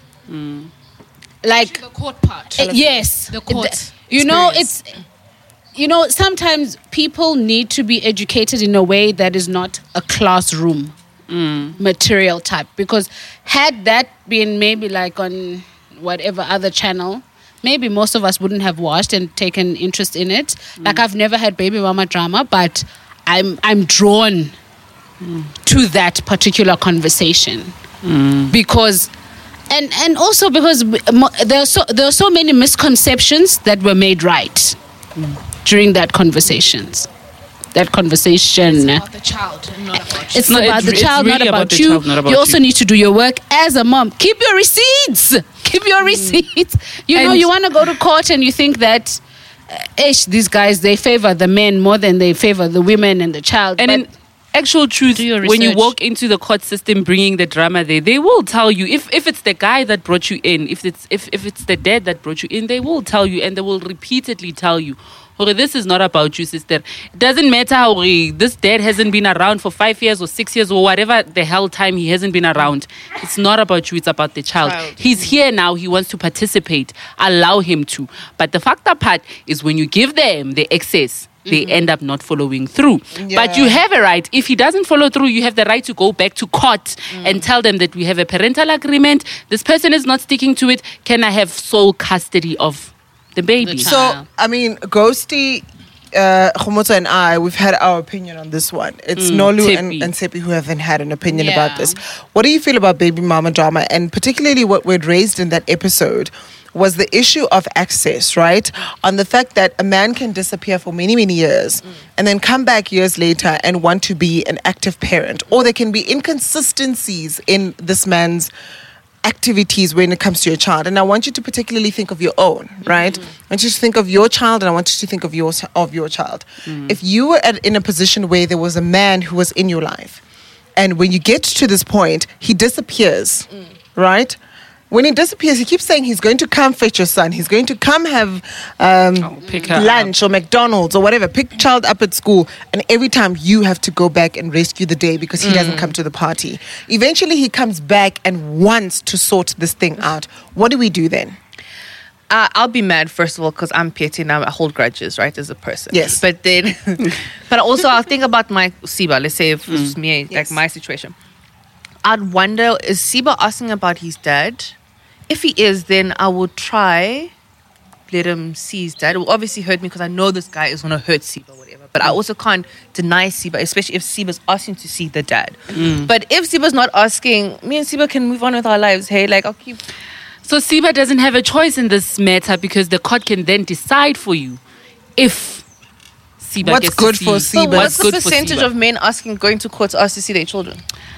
A: Like,
G: The court part.
A: uh, yes,
G: The court
A: Th- You know,
G: experience.
A: it's you know sometimes people need to be educated in a way that is not a classroom material type. Because had that been maybe like on whatever other channel, maybe most of us wouldn't have watched and taken interest in it. Like, I've never had baby mama drama, but I'm I'm drawn to that particular conversation because and and also because mo- there are so there are so many misconceptions that were made right during that conversations that conversation
G: About the child and not about
A: it's
C: No,
A: about
C: it's
A: the
C: re- it's
A: child, not
C: really
A: about,
C: about the
A: you.
C: child, not about
A: you also
C: you.
A: need to do your work as a mom. Keep your receipts. Keep your receipts. You know,
C: And-
A: you want to go to court and you think that, uh, ish, these guys, they favor the men more than they favor the women and the child.
C: And
A: But
C: in actual truth,
A: Do your
C: when you
A: research.
C: walk into the court system bringing the drama there, they will tell you if, if it's the guy that brought you in, if it's if, if it's the dad that brought you in, they will tell you and they will repeatedly tell you, okay, this is not about you, sister. It doesn't matter how okay, this dad hasn't been around for five years or six years or whatever the hell time he hasn't been around. It's not about you, it's about the child.
F: Child.
C: He's here now, he wants to participate. Allow him to. But the fucked up part is when you give them the excess, they end up not following through. But you
B: Yeah.
C: have a right. If he doesn't follow through, you have the right to go back to court and tell them that we have a parental agreement. This person is not sticking to it. Can I have sole custody of the baby?
A: The
B: So,
A: child.
B: I mean, Ghosty uh, Khomotso and I, we've had our opinion on this one. It's
C: Mm,
B: Nolu and,
C: Tshepi.
B: and Tshepi who haven't had an opinion
A: Yeah.
B: about this. What do you feel about baby mama drama? And particularly what we'd raised in that episode was the issue of access, right? On the fact that a man can disappear for many, many years and then come back years later and want to be an active parent. Or there can be inconsistencies in this man's activities when it comes to your child. And I want you to particularly think of your own, right? I want you to think of your child, and I want you to think of your of your child. If you were at, in a position where there was a man who was in your life, and when you get to this point, he disappears, right? When he disappears, he keeps saying he's going to come fetch your son. He's going to come have um,
C: Oh, pick her
B: lunch or McDonald's or whatever. Pick child up at school. And every time you have to go back and rescue the day because he doesn't come to the party. Eventually, he comes back and wants to sort this thing out. What do we do then?
F: Uh, I'll be mad, first of all, because I'm petty and I hold grudges, right, as a person.
B: Yes.
F: But then, but also I'll think about my Siba. Let's say if it was me, like
B: Yes.
F: my situation. I'd wonder, is Siba asking about his dad? If he is, then I will try let him see his dad. It will obviously hurt me because I know this guy is going to hurt Siba or whatever. But I also can't deny Siba, especially if Siba's asking to see the dad. But if Siba's not asking, me and Siba can move on with our lives. Hey, like, I'll keep...
C: So Siba doesn't have a choice in this matter because the court can then decide for you if Siba
B: What's
C: gets
B: good
C: to
B: for
C: see.
B: Siba?
F: But what's the
C: good for
F: percentage
C: Siba?
F: of men asking, going to court to ask to see their children?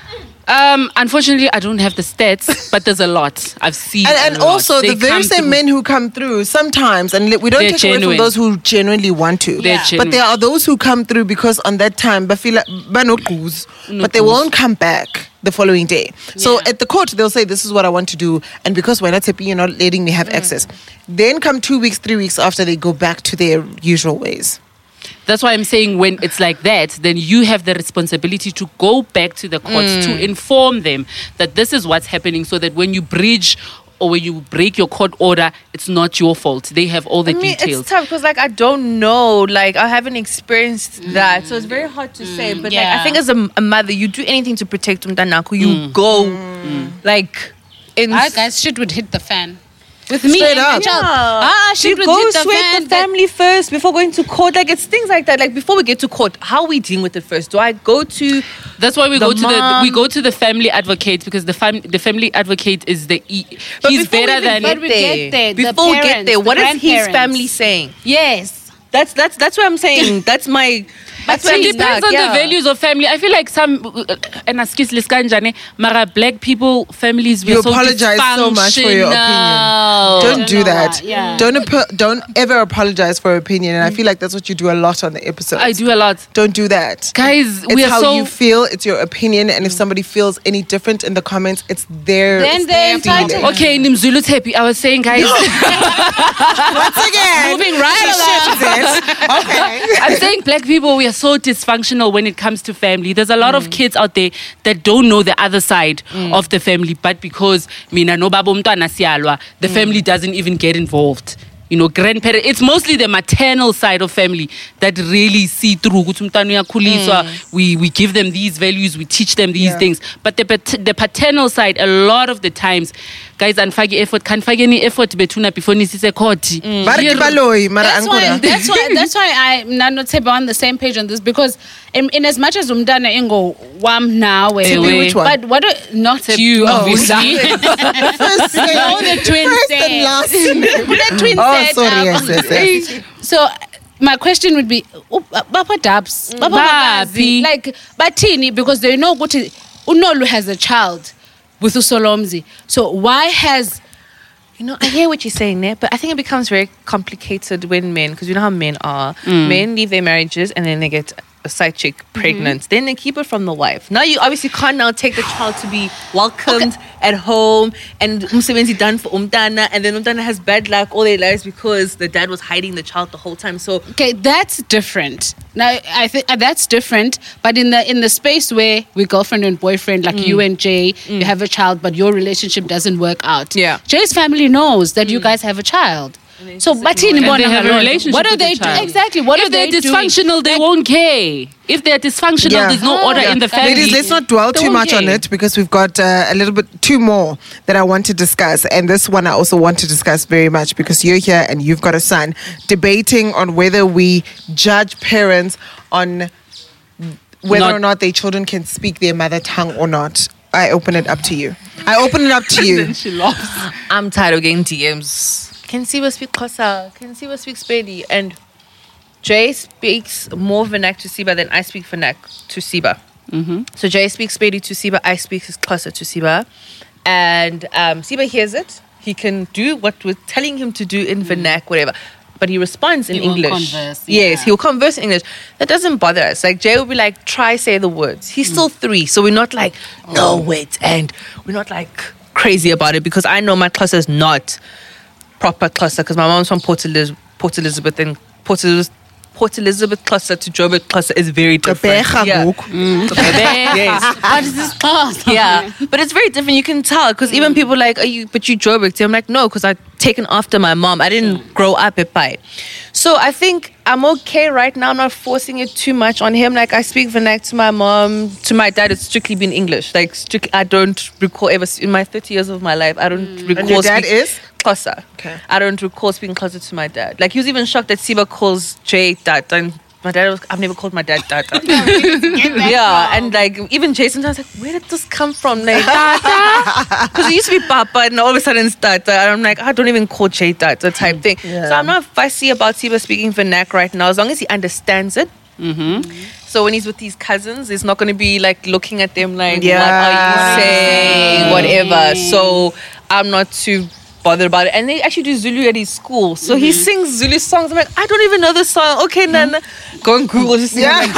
C: Um, unfortunately, I don't have the stats, but there's a lot. I've seen
B: And,
C: a
B: and
C: lot.
B: also,
C: They
B: the very
C: come
B: same
C: through.
B: men who come through sometimes, and li- we don't
C: They're
B: take away from
C: genuine.
B: those who genuinely want to.
C: They're
A: Yeah.
C: genuine.
B: But there are those who come through because on that time, bafila- banokuz, but they
C: Nokuz.
B: won't come back the following day. So
A: Yeah.
B: at the court, they'll say, this is what I want to do. And because we're not happy, you're not letting me have access. Then come two weeks, three weeks after, they go back to their usual ways.
C: That's why I'm saying when it's like that, then you have the responsibility to go back to the courts to inform them that this is what's happening so that when you breach or when you break your court order, it's not your fault. They have all the
F: I mean,
C: details.
F: it's tough because, like, I don't know. Like, I haven't experienced that. So it's very hard to say. But, like,
A: Yeah.
F: I think as a, a mother, you do anything to protect Umtanako. You go, like, in...
A: Our guys, shit would hit the fan. With me,
B: Straight
A: and my
B: up.
A: child.
F: Yeah.
A: Ah, shit
F: you
A: would
F: go
A: hit the
F: sweat
A: fan.
F: the family first before going to court. Like, it's things like that. Like, before we get to court, how are we dealing with it first? Do I go to...
C: That's why we
F: The
C: go to the
F: mom-
C: we go to the family advocate because the fam- the family advocate is the e-
F: But
C: he's
F: before we
C: better
F: even
C: than
A: But we get there, the
F: Before we get
A: parents,
F: there,
A: the
F: what is his
A: grandparents.
F: family saying?
A: Yes.
F: That's that's that's what I'm saying. That's my... That's
C: But
F: where
C: it
F: I'm
C: depends
F: stuck,
C: on
F: yeah.
C: the values of family. I feel like some and askis liskanjane, mara black people families.
B: You
C: we're so
B: apologize so much for your opinion.
C: dysfunctional.
B: Don't
A: don't
B: do
A: know
B: that.
A: why, yeah.
B: Don't apo- don't ever apologize for your opinion. And I feel like that's what you do a lot on the episodes.
C: I do a lot,
B: Don't do that.
C: guys.
B: It's
C: we are
B: how
C: so
B: you feel. It's your opinion. And if somebody feels any different in the comments, it's their
A: Then they're
B: feeling.
A: entitled.
C: okay. Nimzulu Tepi. I was saying, guys.
B: Once again,
A: Moving right along.
B: okay.
C: I'm saying black people, we are so dysfunctional when it comes to family. There's a lot of kids out there that don't know the other side of the family, but because mina no baba umntwana siyalwa, the family doesn't even get involved. You know, grandparents, it's mostly the maternal side of family that really see through. Ukuthi umntwana uyakhuliswa, We we give them these values, we teach them these
B: Yeah.
C: things. But the pat- the paternal side, a lot of the times, guys, anfaki effort, can fake any effort betuna before nisise court.
B: Bari ke baloyi, mara
A: That's why,
B: ankora.
A: that's why that's why I'm not on the same page on this because in, in as much as umdana ingo wam now
C: Tepi,
B: which one?
A: but what do- not
C: Tepi,
A: you
C: oh,
A: obviously
B: First name.
A: no the twin
B: First
A: said
B: and last name.
A: the twin
B: Oh,
A: said
B: sorry,
A: um,
B: yes, yes, yes.
A: so my question would be oh, Baba Dabs Baba
C: Bapi.
A: Magazi, like Batini because they know what Unolu has a child with Usolomzi so why has
F: You know, I hear what you're saying there, but I think it becomes very complicated when men, because you know how men are. Men leave their marriages and then they get a side chick pregnant. Then they keep it from the wife. Now you obviously can't now take the child to be welcomed at home and umsebenzi done for umtana, and then umtana has bad luck all their lives because the dad was hiding the child the whole time. So
A: okay that's different now I think uh, that's different but in the in the space where we're girlfriend and boyfriend like you and Jay you have a child but your relationship doesn't work out
F: Yeah.
A: Jay's family knows that you guys have a child So, Batini
C: And
A: bona
C: they have a
A: ngaloo.
C: relationship
A: What are
C: with the
A: they doing?
C: child.
A: Exactly. What
C: if
A: are
C: they're
A: they doing?
C: dysfunctional, they
A: Like-
C: won't care. If they're dysfunctional,
B: Yeah.
C: there's no order
B: Yeah.
C: in the family.
B: Ladies, let's not dwell
C: They
B: too
C: won't
B: much on
C: care.
B: it because we've got uh, a little bit two more that I want to discuss. And this one I also want to discuss very much because you're here and you've got a son, debating on whether we judge parents on whether
C: Not-
B: or not their children can speak their mother tongue or not. I open it up to you. I open it up to you.
C: She laughs.
F: I'm tired of getting D Ms. Can Siba speak Xhosa? Can Siba speak Spedi? And Jay speaks more Vernac to Siba than I speak Vernac to Siba.
C: Mm-hmm.
F: So Jay speaks Spedi to Siba, I speak Xhosa to Siba. And um, Siba hears it. He can do what we're telling him to do in Vernac, whatever. But he responds in
A: He will
F: English.
A: converse,
F: Yes,
A: yeah.
F: he'll converse in English. That doesn't bother us. Like Jay will be like, try say the words. He's still three, so we're not like, no, wait, and we're not like crazy about it because I know my Xhosa is not proper Xhosa because my mom's from Port Elizabeth, Port Elizabeth and Port Elizabeth. Port Elizabeth Xhosa to Joburg Xhosa is very different.
B: Kabeja
F: Yeah.
B: book.
F: Yes.
A: What is this class?
F: Yeah, but it's very different. You can tell because even people like, are you? But you Joburg. I'm like, no, because I've taken after my mom. I didn't grow up at Pai. So I think I'm okay right now. I'm not forcing it too much on him. Like I speak Vernac to my mom, to my dad. It's strictly been English. Like strictly, I don't recall ever in my thirty years of my life. I don't recall.
B: And your dad
F: speak-
B: is?
F: Xhosa.
B: Okay.
F: I don't recall speaking Xhosa to my dad. Like he was even shocked that Siba calls Jay dad. And my dad was, I've never called my dad dad. Yeah, and like even Jay sometimes like, where did this come from? Like Tata, because it used to be Papa, and all of a sudden it's Tata. And I'm like, I don't even call Jay Tata type thing.
B: Yeah.
F: So I'm not fussy about Siba speaking Vernac right now, as long as he understands it.
C: Mm-hmm.
F: So when he's with these cousins, it's not going to be like looking at them like,
B: Yeah.
F: what are you saying? Whatever. So I'm not too bothered about it. And they actually do Zulu at his school. So he sings Zulu songs. I'm like, I don't even know the song. Okay, Nana. Go on Google. Just sing
B: Yeah.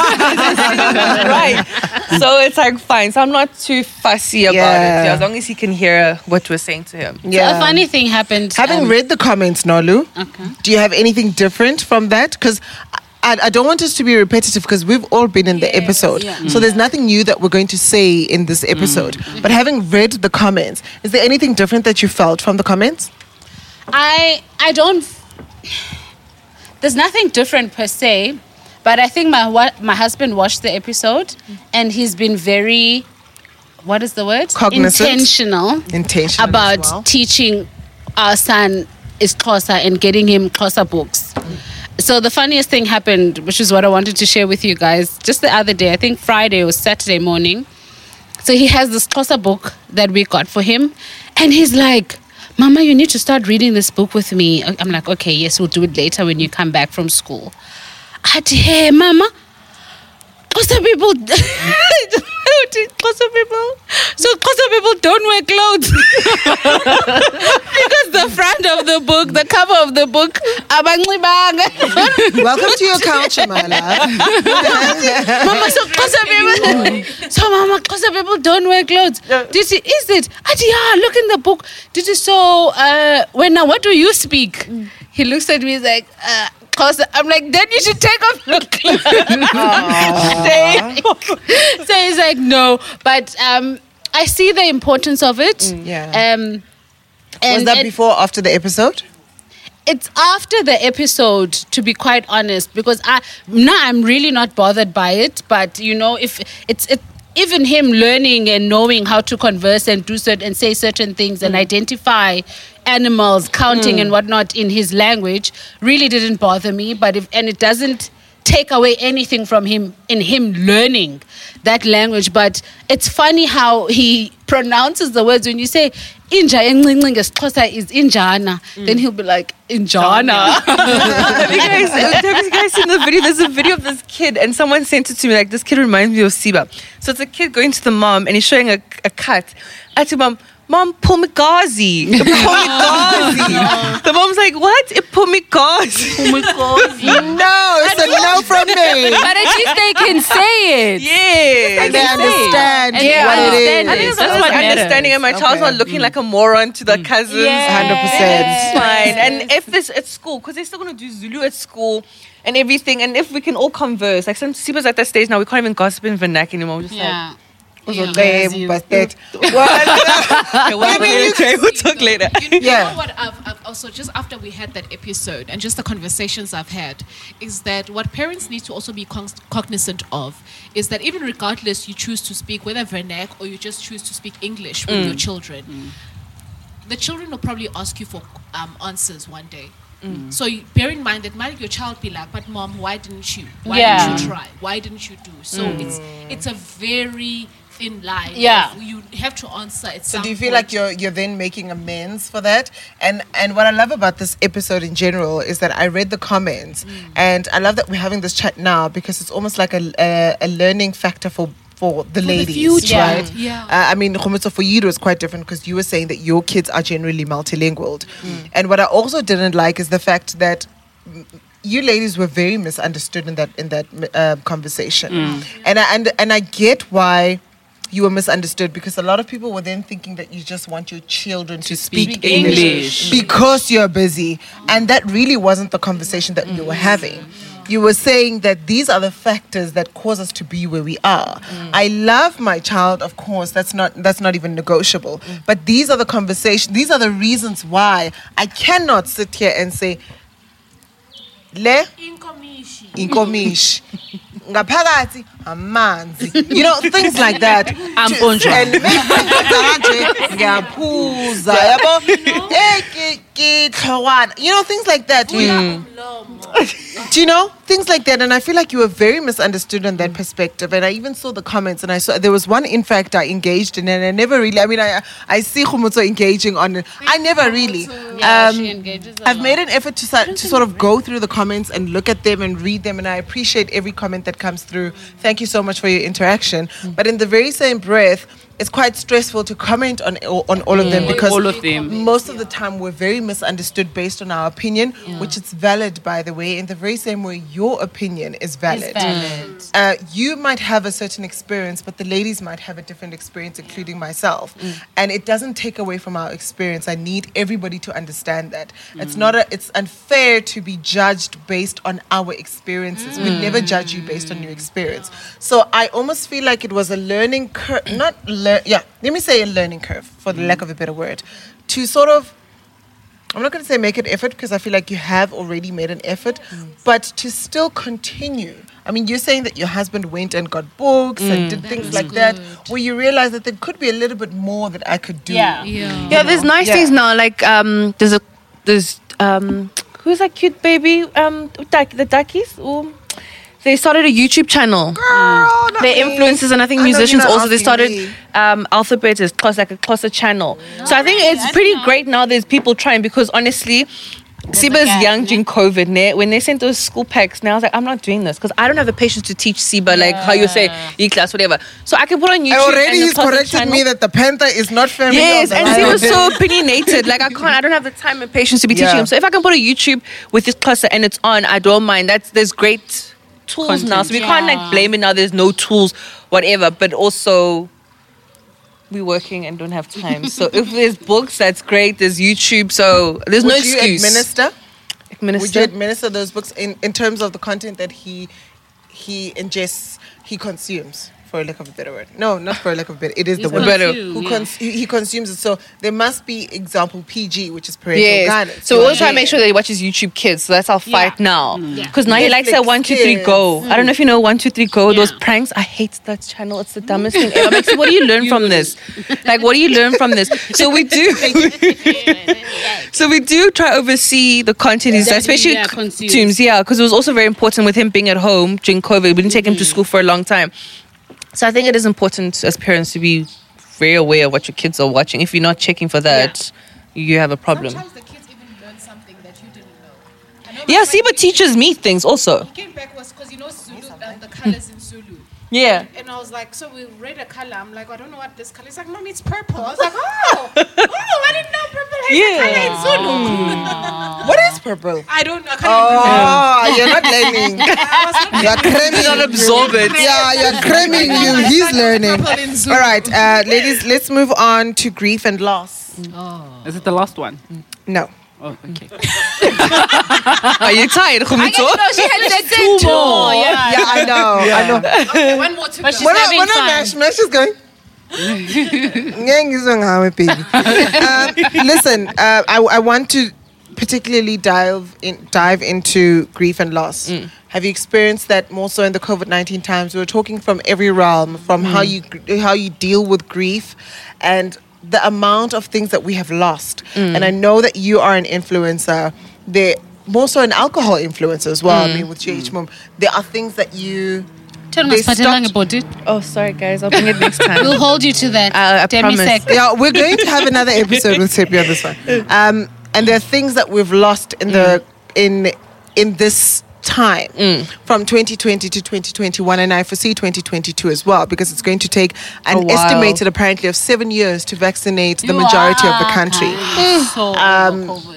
F: it. Right. So it's like fine. So I'm not too fussy about
B: Yeah.
F: it. Yeah, as long as he can hear what we're saying to him.
A: So a funny thing happened.
B: Having
A: um,
B: read the comments, Nolu,
A: Okay.
B: do you have anything different from that? Because I, I don't want us to be repetitive because we've all been in the episode.
A: yeah.
B: So there's nothing new that we're going to say in this episode. But having read the comments, is there anything different that you felt from the comments?
A: I I don't. There's nothing different per se, but I think my wa- my husband watched the episode and he's been very, what is the word?
B: Cognizant.
A: Intentional
B: Intentional
A: about
B: as well.
A: teaching our son is Xhosa and getting him Xhosa books. So the funniest thing happened, which is what I wanted to share with you guys, just the other day. I think Friday or Saturday morning. So he has this Xhosa book that we got for him, and he's like, Mama, you need to start reading this book with me. I'm like, okay, yes, we'll do it later when you come back from school. I said, hey, Mama, Xhosa people, Xhosa people, so Xhosa people don't wear clothes. Because the front of the book, the cover of the book, abanxibanga.
B: Welcome to your culture, my love.
A: Mama, so Xhosa people, so Mama, Xhosa people don't wear clothes. Did she? Is it? I said, yeah. Look in the book. Did you? So, uh, when now, what do you speak? He looks at me. He's like, uh, Xhosa. I'm like, then you should take off your clothes. So he's like, no, but um, I see the importance of it.
B: yeah.
A: Um,
B: Was
A: and
B: that
A: it-
B: before or after the episode?
A: It's after the episode, to be quite honest, because I now I'm really not bothered by it. But you know, if it's it, even him learning and knowing how to converse and do certain and say certain things and identify animals, counting and whatnot in his language, really didn't bother me. But if and it doesn't take away anything from him in him learning that language. But it's funny how he pronounces the words when you say inja encinci ngesixhosa is injana, then he'll be like injana.
F: Have you guys, have you guys seen the video? There's a video of this kid, and someone sent it to me. Like, this kid reminds me of Siba. So it's a kid going to the mom, and he's showing a, a cut. I said, Mom, Mom, Pumigazi. Pumigazi. The mom's like, what? Pumigazi.
B: No, it's a no from me.
C: But at least they can say it.
F: Yeah.
B: They understand
C: And they
B: what
C: understand
B: it
C: it.
B: is.
F: That's
C: That's
F: what
C: what matters.
F: understanding, and my child's
B: Okay.
F: not looking like a moron to the cousins.
B: one hundred percent.
F: It's fine. And if this at school, because they're still going to do Zulu at school and everything, and if we can all converse, like some Siba's at that stage now, we can't even gossip in vernac anymore. We're just
A: Yeah.
F: like,
B: Uzogqeba, bastard. What?
F: Well, okay, we'll talk later.
G: You, you
B: Yeah.
G: know what I've, I've also, just after we had that episode and just the conversations I've had, is that what parents need to also be con- cognizant of is that even regardless you choose to speak whether vernac or you just choose to speak English with your children, the children will probably ask you for um, answers one day. So you, bear in mind that might your child be like, but mom, why didn't you? Why
A: Yeah.
G: didn't you try? Why didn't you do? So it's it's a very thin line.
A: Yeah.
G: of you have to answer at
B: So
G: some
B: do you feel
G: point.
B: like you're you're then making amends for that? And and what I love about this episode in general is that I read the comments, and I love that we're having this chat now because it's almost like a a, a learning factor for. For the
G: the
B: ladies,
G: future.
B: right?
G: Yeah.
B: Uh, I mean, Khomotso, for you it was quite different because you were saying that your kids are generally multilingual. And what I also didn't like is the fact that mm, you ladies were very misunderstood in that in that uh, conversation. And I and and I get why you were misunderstood because a lot of people were then thinking that you just want your children to, speak,
C: speak
B: English,
C: English.
B: because you're busy, and that really wasn't the conversation that you were having. You were saying that these are the factors that cause us to be where we are. I love my child, of course. That's not that's not even negotiable. But these are the conversations. These are the reasons why I cannot sit here and say, le
G: Inkomishi.
B: inkomishi, ngaphakathi amanzi. You know, things like that.
C: Amponjwa.
B: And ngiyaphuza, yabo. Eh, ki- ki- tlhowana. You know, things like that. Do you know things like that? And I feel like you were very misunderstood in that perspective. And I even saw the comments, and I saw there was one, in fact, I engaged in, and I never really. I mean, I I see Khomotso engaging on it. I never really.
A: Yeah,
B: Um,
A: she engages a
B: I've
A: lot.
B: made an effort to si- to sort of go through the comments and look at them and read them, and I appreciate every comment that comes through. Thank you so much for your interaction. But in the very same breath, it's quite stressful to comment on on all of them because
C: All of them.
B: most of the time we're very misunderstood based on our opinion, which is valid, by the way, in the very same way your opinion is valid.
A: valid.
B: Uh, you might have a certain experience, but the ladies might have a different experience, including myself. And it doesn't take away from our experience. I need everybody to understand that. It's not a, it's unfair to be judged based on our experiences. We never judge you based on your experience. So I almost feel like it was a learning curve, not lear- yeah, let me say a learning curve, for the lack of a better word, to sort of, I'm not going to say make an effort because I feel like you have already made an effort, but to still continue. I mean, you're saying that your husband went and got books and did things like that, where you realize that there could be a little bit more that I could do.
A: Yeah.
G: Yeah.
F: Yeah, there's nice
B: Yeah.
F: things now. Like um, there's a there's um, who's that cute baby? Um, duck- the duckies. Ooh. They started a YouTube channel.
B: Girl, not
F: They're
B: me.
F: influencers, and I think
B: I know you're
F: musicians
B: not
F: also. They
B: asking
F: started
B: me.
F: um, Alphabet is close like a closer channel. So I think it's pretty great now. There's people trying because honestly, Siba's
A: gap,
F: young
A: ne?
F: during COVID. Ne? When they sent those school packs, now I was like, I'm not doing this because I don't have the patience to teach Siba like how you say e-class, whatever. So I can put on YouTube.
B: And already
F: and the
B: he's
F: Closet
B: corrected
F: channel.
B: me that the panther is not family.
F: Yes,
B: of the
F: and
B: lion.
F: he was so opinionated. Like I can't, I don't have the time and patience to be teaching
B: Yeah.
F: him. So if I can put a YouTube with this cluster and it's on, I don't mind. That's there's great tools now. So we can't like
A: Yeah.
F: blame it now. There's no tools, whatever. But also, we're working and don't have time. So if there's books, that's great. There's YouTube. So there's no
B: Would you
F: excuse.
B: administer? Would
F: Administer.
B: you administer those books in, in terms of the content that he he ingests, he consumes, for a lack of a better word? No, not for a lack of a better. It is the
A: He's
B: word.
F: better.
A: consumed,
B: Who
A: yeah.
B: cons- he, he consumes it. So there must be example P G, which is parental
F: Yes.
B: guidance.
F: So we always try to
B: Yeah.
F: make sure that he watches YouTube Kids. So that's our fight now. Because now he likes
B: Netflix
F: that one, two, three,
B: Kids.
F: go. I don't know if you know one, two, three, go.
A: Yeah.
F: Those pranks. I hate that channel. It's the dumbest thing ever. I'm like, so what do you learn from this? Like, what do you learn from this? So we do. So we do try to oversee the content, he's
A: That he,
F: especially
A: yeah,
F: consumes.
A: consumes.
F: Yeah, because it was also very important with him being at home during COVID. We didn't take him to school for a long time. So I think it is important as parents to be very aware of what your kids are watching. If you're not checking for that, you have a problem.
G: Sometimes the kids even learn something that you didn't know. I know
F: Yeah,
G: my
F: Siba
G: friend-
F: teaches me things also.
G: He came back was because you know Zulu, um, the colors in Zulu.
F: Yeah.
G: And I was like, so we read a color. I'm like, I don't know what this color is. Like, Mommy, it's purple. I was like, oh, oh, I didn't know purple has
F: Yeah.
G: a color in Zulu.
B: What is purple?
G: I don't know. I can't even remember.
B: Oh, you're not learning.
G: I was not
B: You're cramming.
F: Not absorb it.
B: Yeah, you're cramming you. He's learning.
G: purple in Zulu.
B: All right, uh, ladies, let's move on to grief and loss.
C: Is it the last one?
B: No.
C: Oh, okay.
F: Are you tired, Khumito?
A: she had said two more. Yeah.
B: Yeah, I know. I know.
G: Okay, one more to
A: But
G: go.
A: she's
B: When I,
A: having
B: when I
A: fun.
B: mash, mash is going. baby. um, listen, uh, I, I want to particularly dive in, dive into grief and loss.
F: Mm.
B: Have you experienced that more so in the COVID nineteen times? We were talking from every realm, from
F: Mm.
B: how you gr- how you deal with grief and the amount of things that we have lost.
F: Mm.
B: And I know that you are an influencer. There more so an alcohol influencer as well.
F: Mm.
B: I mean, with G H M O M, there are things that you.
A: Tell
B: They
A: us
B: stopped-
A: about it.
F: Oh, sorry, guys. I'll bring it next time.
A: We'll hold you to that.
F: Uh, I
A: Demi
F: promise.
A: Sec.
B: Yeah, we're going to have another episode with Seppi on this one. Um, and there are things that we've lost in the in in this time from twenty twenty to twenty twenty-one, and I foresee twenty twenty-two as well, because it's going to take an
F: A while.
B: estimated apparently of seven years to vaccinate the majority of the country.
A: So
B: Um,
A: COVID.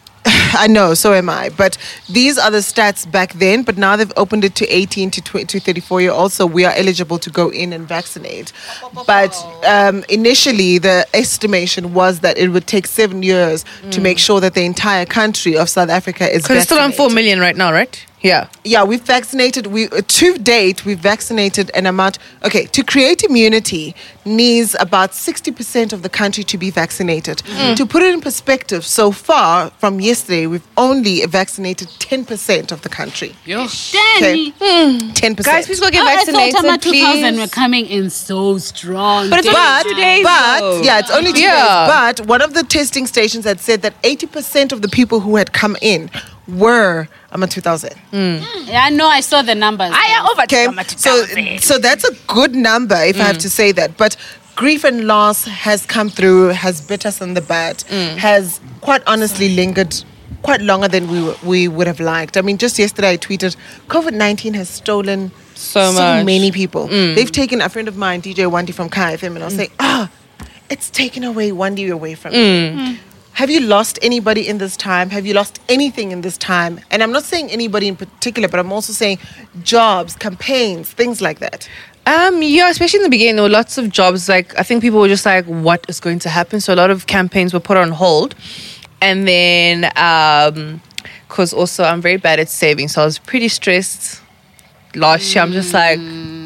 B: I know, so am I. But these are the stats back then. But now they've opened it to eighteen to tw- to thirty-four year olds, so we are eligible to go in and vaccinate. But um, initially, the estimation was that it would take seven years to make sure that the entire country of South Africa is
F: Because it's still on
B: vaccinated.
F: four million right now, right? Yeah.
B: Yeah, we've vaccinated. We uh, to date we've vaccinated an amount. Okay, to create immunity needs about sixty percent of the country to be vaccinated. To put it in perspective, so far from yesterday, we've only vaccinated ten percent of the country.
A: Danny.
B: Ten percent.
F: Guys, please go get
A: Oh, I
F: vaccinated,
A: thought Tama two thousand
F: please.
A: were coming in so strong.
F: But it's only
B: But,
F: two days,
B: but
F: though.
B: yeah, it's only two
F: Yeah.
B: days. But one of the testing stations had said that eighty percent of the people who had come in were I'm a two thousand.
A: Yeah, I know. I saw the numbers.
F: I over
B: Okay, so so that's a good number if I have to say that. But grief and loss has come through, has bit us in the butt, has quite honestly lingered quite longer than we w- we would have liked. I mean, just yesterday I tweeted, COVID nineteen has stolen
F: So much.
B: many people. They've taken a friend of mine, D J Wandi from Kai F M, and I was saying, ah, it's taken away Wandi away from me. Have you lost anybody in this time? Have you lost anything in this time? And I'm not saying anybody in particular, but I'm also saying jobs, campaigns, things like that.
F: Um, yeah, especially in the beginning, there were lots of jobs. Like, I think people were just like, what is going to happen? So a lot of campaigns were put on hold. And then, um, because also I'm very bad at saving, so I was pretty stressed last year. I'm just like,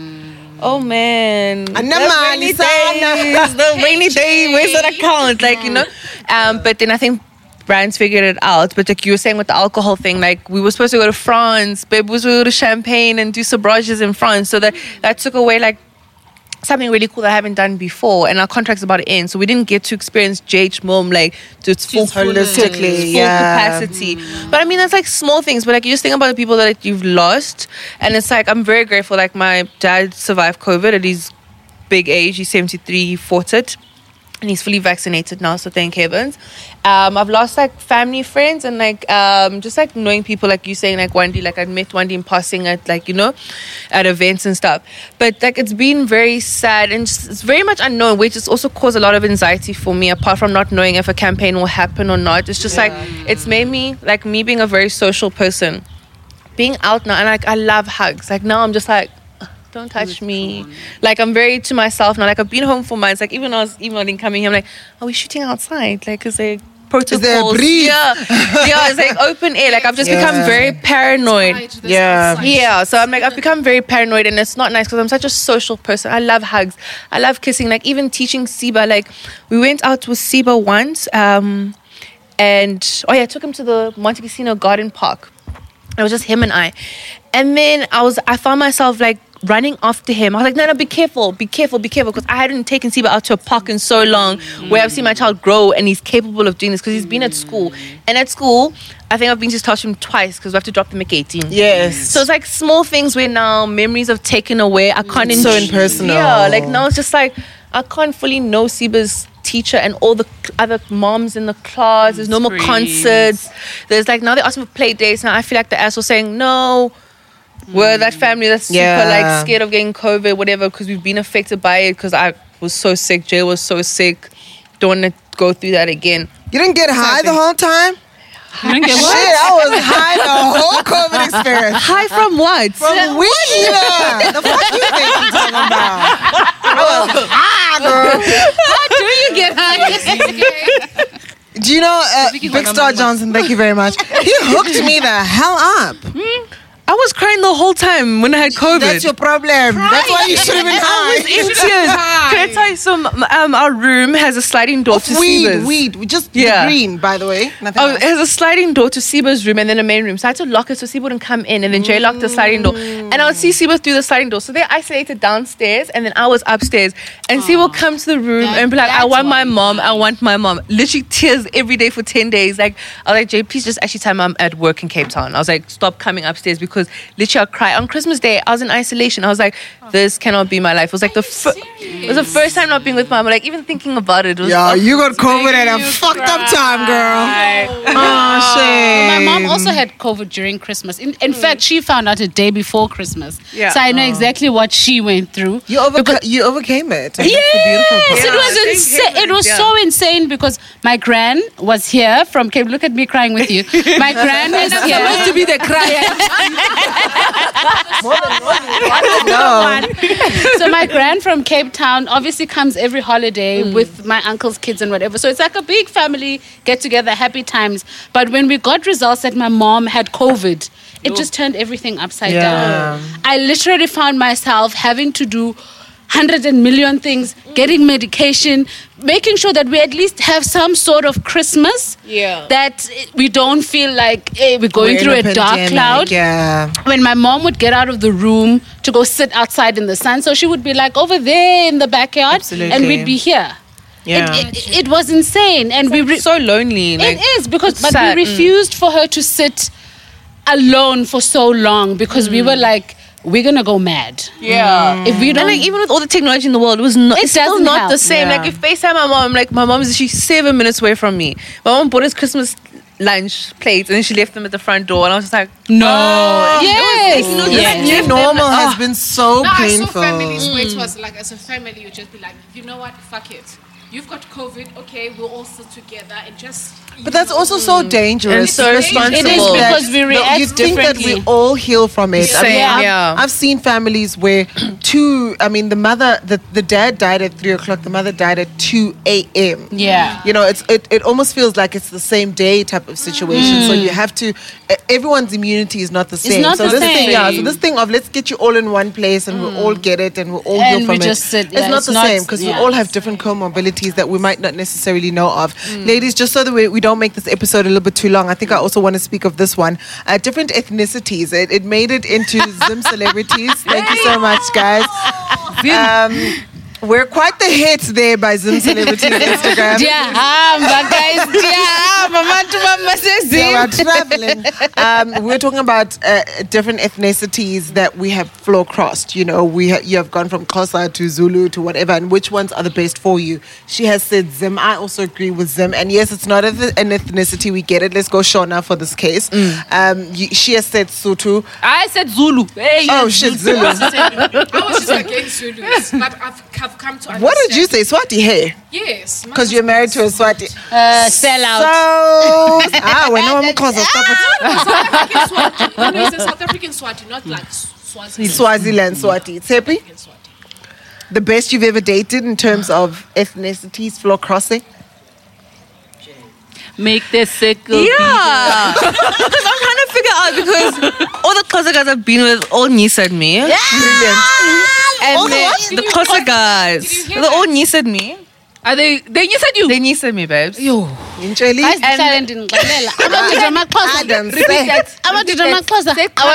F: oh man, the
B: Anamali
F: rainy
B: sana.
F: days, the rainy day, where's that account? Like, you know. Um, but then I think brands figured it out. But like you were saying with the alcohol thing, like we were supposed to go to France, babe was supposed to go to Champagne and do sobrages in France. So that that took away like something really cool that I haven't done before, and our contract's about to end, so we didn't get to experience J H M O M like to its full
B: holistically,
F: full
B: yeah.
F: capacity. But I mean, that's like small things. But like you just think about the people that you've lost, and it's like I'm very grateful. Like my dad survived COVID at his big age. He's seventy-three. He fought it. And he's fully vaccinated now, so thank heavens. Um, I've lost like family, friends, and like um, just like knowing people, like you saying, like Wandi, like I met Wandi in passing at like you know, at events and stuff. But like it's been very sad and just, it's very much unknown, which has also caused a lot of anxiety for me. Apart from not knowing if a campaign will happen or not, it's just like it's made me like me being a very social person, being out now, and like I love hugs. Like now I'm just like, don't touch me. Like I'm very to myself now. Like I've been home for months. Like even when I was emailing coming here, I'm like, are we shooting outside? Like is there protocols?
B: there a breeze?
F: Yeah, yeah. It's like open air. Like I've just
B: Yeah.
F: become very paranoid.
G: Outside,
B: Yeah.
G: outside.
F: Yeah, so I'm like I've become very paranoid, and it's not nice because I'm such a social person. I love hugs. I love kissing. Like even teaching Siba. Like we went out with Siba once, um, and oh yeah, I took him to the Monte Cassino Garden Park. It was just him and I, and then I was I found myself like running after him. I was like, no, no, be careful, be careful, be careful, because I hadn't taken Siba out to a park in so long, where I've seen my child grow and he's capable of doing this because he's been at school, and at school I think I've been to Touchroom twice because we have to drop them at eighteen.
B: Yes.
F: So it's like small things where now memories have taken away. I can't
B: So
F: enjoy-
B: impersonal.
F: Yeah, like now it's just like I can't fully know Siba's teacher and all the cl- other moms in the class. There's no more
C: Screens.
F: concerts. There's like now they ask me for play dates. Now I feel like the ass was saying no. We're that family that's super
B: Yeah.
F: like scared of getting COVID, whatever, because we've been affected by it. Because I was so sick, Jay was so sick. Don't want to go through that again.
B: You didn't get high the whole time?
C: You didn't get
B: Shit,
C: what?
B: I was high the whole COVID experience.
F: Hi from what?
B: From weed. The fuck you think I'm talking about? I was high, girl.
A: How do you get high?
B: Do you know uh,
C: Speaking
B: Big
C: of
B: Star
C: number-
B: Johnson? Thank you very much. He hooked me the hell up.
F: I was crying the whole time when I had COVID.
B: That's your problem. That's why you should have been high.
F: in tears. Can I tell you some? Um, our room has a sliding door to
B: Weed,
F: Seba's.
B: weed. We just
F: Yeah.
B: the green, by the way. Nothing
F: Oh,
B: else.
F: it has a sliding door to Seba's room and then a main room. So I had to lock it so Seba wouldn't come in. And then Jay locked the sliding door. And I would see Seba through the sliding door. So they're isolated downstairs and then I was upstairs. And Seba would come to the room
A: That-
F: and be like, I
A: that's
F: want my
A: why.
F: mom. I want my mom. Literally tears every day for ten days. Like, I was like, Jay, please just actually tell me I'm at work in Cape Town. I was like, stop coming upstairs because literally I'll cry. On Christmas Day, I was in isolation. I was like, this cannot be my life. It was like the fir- it was the first time not being with mom. Like, even thinking about it, it was
B: Yeah, you got COVID at a fucked up time, girl. Oh, shame.
A: My mom also had COVID during Christmas. In, in fact, she found out a day before Christmas.
F: Yeah.
A: So I know exactly what she went through.
B: You, overca- you overcame it. And
A: Yes,
B: that's the beautiful part.
A: it
F: Yeah.
A: was
F: Thank
A: insane.
F: heaven,
A: It was
F: yeah.
A: so insane because my gran was here from Cape. Look at me crying with you. My gran was here.
C: Supposed to be the crier.
B: No.
A: So my gran from Cape Town obviously comes every holiday with my uncle's kids and whatever. So it's like a big family get together, happy times. But when we got results that my mom had COVID, it just turned everything upside
B: Yeah.
A: down. I literally found myself having to do hundred and million things, getting medication, making sure that we at least have some sort of Christmas.
F: Yeah.
A: That we don't feel like hey, we're going
B: We're
A: through
B: in
A: a, dark
B: pandemic,
A: cloud.
B: Yeah.
A: When my mom would get out of the room to go sit outside in the sun, so she would be like over there in the backyard,
B: Absolutely.
A: and we'd be here.
B: Yeah.
A: It, it, it was insane, and we re-
F: so lonely. Like,
A: it is because but
F: sad.
A: we refused for her to sit alone for so long because we were like, we're gonna go mad.
F: Yeah.
A: If we
F: And
A: don't,
F: like even with all the technology in the world, it was not.
A: It
F: It's still
A: doesn't
F: not
A: help.
F: the same.
B: Yeah.
F: Like if FaceTime my mom, like my mom is she's seven minutes away from me. My mom bought us Christmas lunch plates and then she left them at the front door, and I was just like,
A: no,
F: oh,
A: yes,
F: it was like,
A: yes.
B: New normal has been so
G: No, I saw
B: painful.
G: families where it was like, as a family, you just be like, you know what, fuck it. You've got COVID, okay, we'll all sit together and just.
B: But that's also so dangerous.
F: And so
B: because
F: responsible.
A: It is
B: that-
A: because we
B: no,
A: react
B: you think that we
A: differently.
B: all heal from it. I mean,
F: Same,
B: I've,
F: yeah.
B: I've seen families where two, I mean, the mother, the, the dad died at three o'clock, the mother died at two a.m.
A: Yeah.
B: You know, it's it, it almost feels like it's the same day type of situation. So you have to, e- everyone's immunity is not the same.
A: not
B: so
A: the
B: this thing,
A: same.
B: yeah, so this thing of let's get you all in one place and we'll all get it and we'll all
A: And
B: heal from
A: we
B: it.
A: just sit-
B: it's
A: yeah,
B: not
A: it's
B: the
A: not-
B: same because
A: yeah.
B: we all have different comorbidities that we might not necessarily know of. Ladies, just so that we, we don't make this episode a little bit too long, I think I also want to speak of this one. Uh, different ethnicities. It, it made it into Zim Celebrities. Thank you so much, guys. Um, we're quite the hits there by Zim Celebrities Instagram.
A: Diyahamba, guys, diyahamba, abantu bama
B: So we're traveling. Um, we're talking about uh, different ethnicities that we have flow crossed. You know, we ha- you have gone from Xhosa to Zulu to whatever, and which ones are the best for you? She has said Zim. I also agree with Zim. And yes, it's not a th- an ethnicity. We get it. Let's go Shona for this case. Um, y- she has said Sotho.
C: I said Zulu. Hey,
B: Oh shit, Zulu.
G: I was just against Zulus, but I've, I've come to understand.
B: What did you say? Swati hair?
G: Yes.
B: Because you're married to a Swati.
A: Uh, sell out.
B: So ah, when I'm Xhosa, stop it.
G: South African Swati. No, no, it's a South African Swati, not like Swazi.
B: Swaziland Swati. Tepi,
G: African Swati.
B: the best you've ever dated in terms of ethnicities, floor crossing.
C: Make this sickle.
F: yeah. Because I'm trying to figure out because all the Xhosa guys I've been with all Nisa'd me.
B: Brilliant.
F: And
B: All the
F: then
B: what?
F: the Xhosa guys,
G: Did you
F: they
G: hear
F: all Nisa'd me.
C: Are they? They you said you.
F: They Nisa'd me, babes.
B: Intsheli?
A: Guys, ndihlale ndinixelela. Amadoda amaXhosa.
B: I don't say.
A: Amadoda amaXhosa.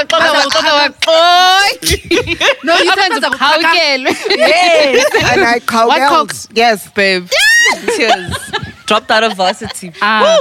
A: No, you can't hawukelwe.
B: Yes. And I call
A: What
B: girls.
A: cocks?
B: Yes.
F: Babe. Tears. Dropped out of varsity.
C: Ah.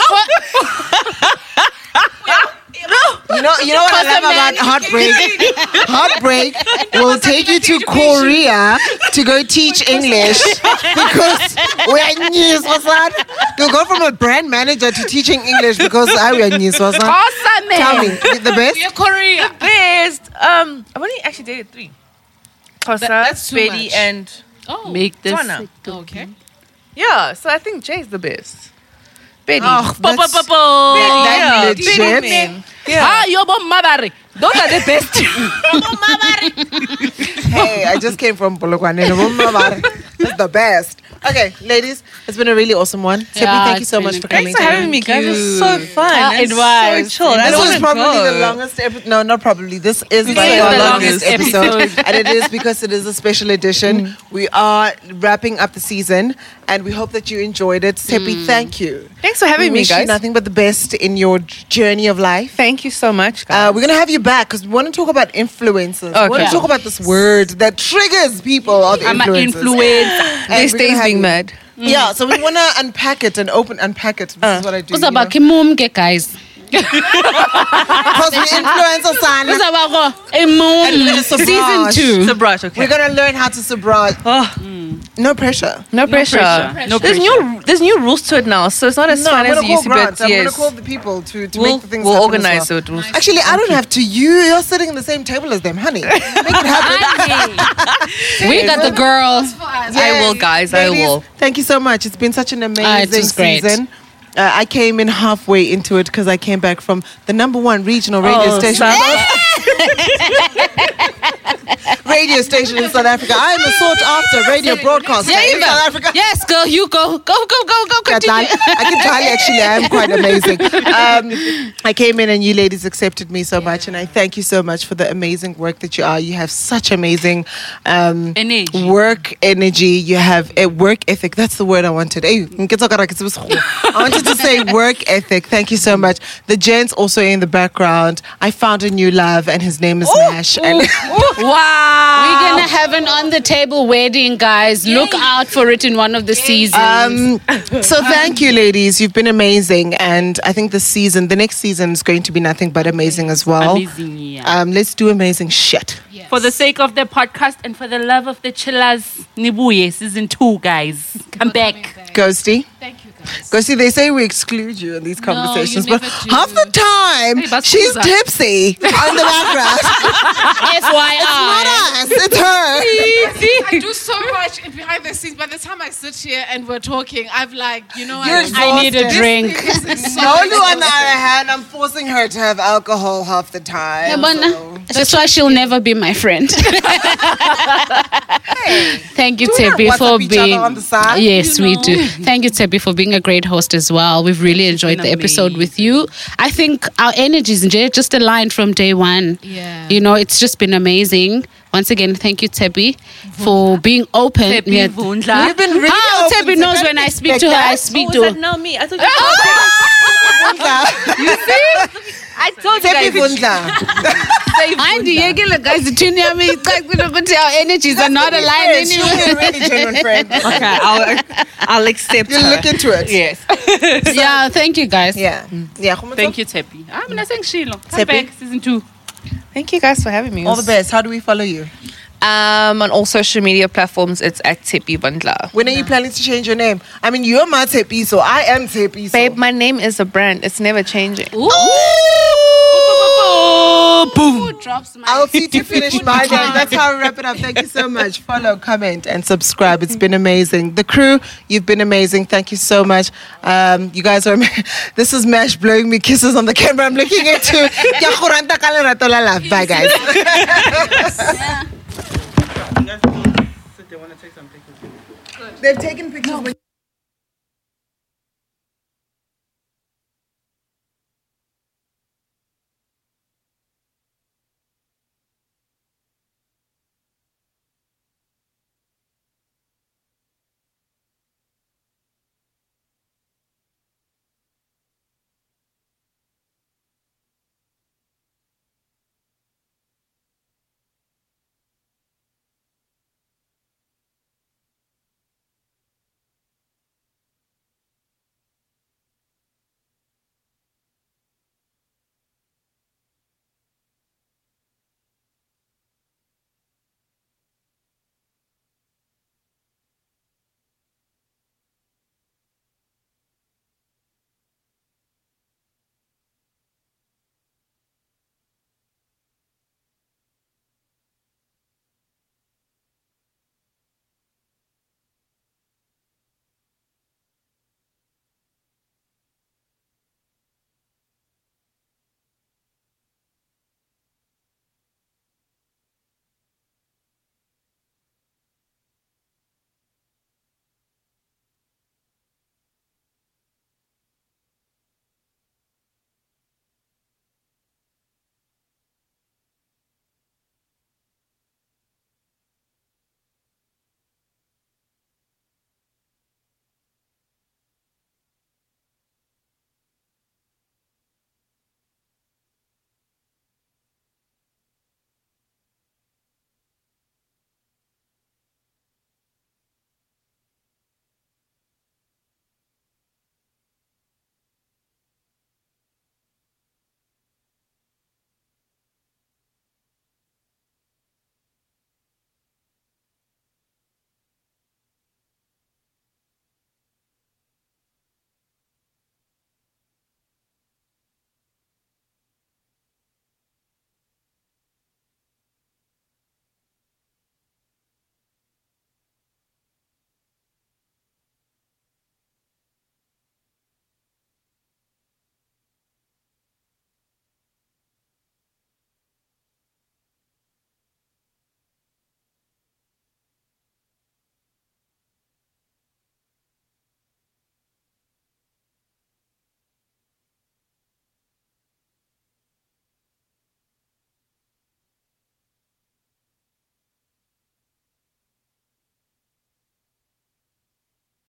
B: You know, you know what I love about heartbreak? Heartbreak will take you to Korea to go teach English because we're new, You'll go from a brand manager to teaching English because I we're new,
C: Awesome,
B: Tell me,
C: man.
B: the best?
G: We're Korea.
F: Best. Um, I've only actually dated three. Xhosa,
G: that's too
F: Spedi,
G: much.
F: and
G: Oh.
C: Make this.
F: Tswana.
C: sickle.
G: Okay.
F: yeah. So I think Jay's the best. Spedi.
B: Oh,
C: Po, po,
B: that's,
C: po, po.
F: yeah,
B: legit.
F: Spedi, man. Yeah.
C: Ah, yo, bom mabare. Those are the best.
B: hey, I just came from Polokwane. That's the best. Okay, ladies, it's been a really awesome one. Tepi,
A: Yeah,
B: thank you
A: it's
B: so
A: been
B: much
A: a
B: for
A: great
B: coming.
F: Thanks for having me, guys. It was so fun.
A: Yeah,
F: It's
A: it was.
F: so chill. I
B: This
F: don't
B: was
F: wanna
B: probably
F: go.
B: the longest episode. No, not probably. This is by
C: is
B: far
C: the
B: the longest
C: longest
B: episode.
C: episode.
B: And it is because it is a special edition. We are wrapping up the season and we hope that you enjoyed it. Tepi, thank you.
F: Thanks for having
B: we
F: me,
B: wish you
F: guys.
B: nothing but the best in your journey of life.
F: Thank you so much, guys.
B: Uh, we're going to have you back because we want to talk about influencers. We want
F: Okay.
B: to talk about this word that triggers people of
C: I'm an
B: influencers.
C: influencer.
B: And
F: These
B: we're gonna
F: days
B: have
F: being
B: you-
F: mad.
B: Yeah, so we want to unpack it and open, unpack it. This is what I do. you
A: Kuzaba
B: know.
A: kimumke, guys.
B: Because we influencer son.
A: Kuzaba ko
B: And
A: imum.
B: it's a
A: Season
B: brush.
A: two.
F: It's a brush, okay.
B: We're going to learn how to subrage.
F: Oh,
B: No pressure.
F: no pressure.
C: pressure. No
F: There's
C: pressure.
F: new there's new rules to it now, so it's not as
B: No,
F: fun
B: I'm
F: as
B: going
F: it
B: to
F: used
B: call
F: to be.
B: Grant.
F: But
B: I'm going to
F: yes,
B: call the people to, to
F: we'll,
B: make the things
F: we'll
B: happen as
F: organize
B: well.
F: it. We'll-
B: Actually, I don't have to. You, you're sitting in the same table as them, honey. Make it happen.
A: We got the girl.
F: I will, guys. I
B: Ladies,
F: will.
B: Thank you so much. It's been such an amazing
A: Ah, it was great.
B: season. Uh, I came in halfway into it because I came back from the number one regional radio
F: Oh,
B: station. radio station in South Africa. I am a sought after radio broadcaster in South Africa.
A: Yes, girl, you go. Go, go, go, go.
B: I
A: Continue.
B: can tell you, actually, I am quite amazing. Um, I came in and you ladies accepted me so much, and I thank you so much for the amazing work that you are. You have such amazing um,
C: Energy.
B: work energy. You have a work ethic. That's the word I wanted. Hey, I wanted to say work ethic. Thank you so much. The gents also in the background. I found a new love, and his name is Nash. And
C: Wow.
A: We're gonna have an on the table wedding, guys. Look out for it in one of the seasons.
B: Um, so thank you, ladies. You've been amazing, and I think this season, the next season, is going to be nothing but amazing as well.
C: Amazing, yeah.
B: Um, let's do amazing shit.
G: Yes.
C: For the sake of the podcast and for the love of the chillers, Nibuye season two, guys. Come back.
B: Ghosty,
G: Thank you, guys.
B: Ghosty. They say we exclude you in these conversations,
G: you
B: but
G: never do.
B: half the time
C: Hey, but
B: she's
C: Susan.
B: tipsy on the background.
A: F Y
B: Not
A: I.
B: us. It's her.
G: I do so much behind the scenes. By the time I sit here and we're talking, I'm like, you know,
B: You're
G: I,
B: exhausted.
A: I need a drink.
B: Nolu, on the other hand, I'm forcing her to have alcohol half the time.
A: Yeah, but
B: so-
A: that's why she'll never be my friend. Thank you,
B: Do we not
A: Tebi,
B: WhatsApp
A: for
B: each other
A: being.
B: on the side?
A: Yes,
C: You
A: we
C: know.
A: do. Thank you, Tebi, for being a great host as well. We've really enjoyed
C: been
A: the episode with
C: amazing.
A: you. I think our energies Nje, just aligned from day one.
G: Yeah.
A: You know, it's just been amazing. Once again, thank you, Tebi, for being open.
C: Tebi
A: Yeah.
C: Vundla.
B: You've been really
A: How
B: open
A: Tebi
B: to
A: knows
B: that.
A: when I speak
B: Like
A: to her, I
B: that?
A: speak
F: Oh,
A: to
F: was
A: her.
F: that now me? I thought you
C: I told you
B: Tepi
C: guys.
B: Vundla.
A: Andiyekile guys ithini yami icacile ukuthi our energies are not aligned
B: She'll be a
A: anyway.
B: really genuine friend.
F: Okay, I'll, I'll accept
B: You'll
F: her.
B: look into it.
F: Yes.
A: Yeah, thank you guys.
B: Yeah. Yeah.
C: Thank you, Tepi. Ah, I'm not saying Shilo. Come
B: Tepi.
C: back, season two.
F: Thank you guys for having me.
B: All the best. How do we follow you?
F: Um, on all social media platforms, it's at Tepi Bandla.
B: When are you planning to change your name? I mean, you're my Tepi, so I am Tepi. So.
F: Babe, my name is a brand. It's never changing.
C: Boom.
G: Who drops my
B: I'll see to finish my day. That's how I wrap it up. Thank you so much. Follow, comment, and subscribe. It's been amazing. The crew, you've been amazing. Thank you so much. Um, you guys are. This is Mash blowing me kisses on the camera. I'm looking into. Bye, guys.
D: You guys don't sit there, want to take some pictures.
B: They've taken pictures. When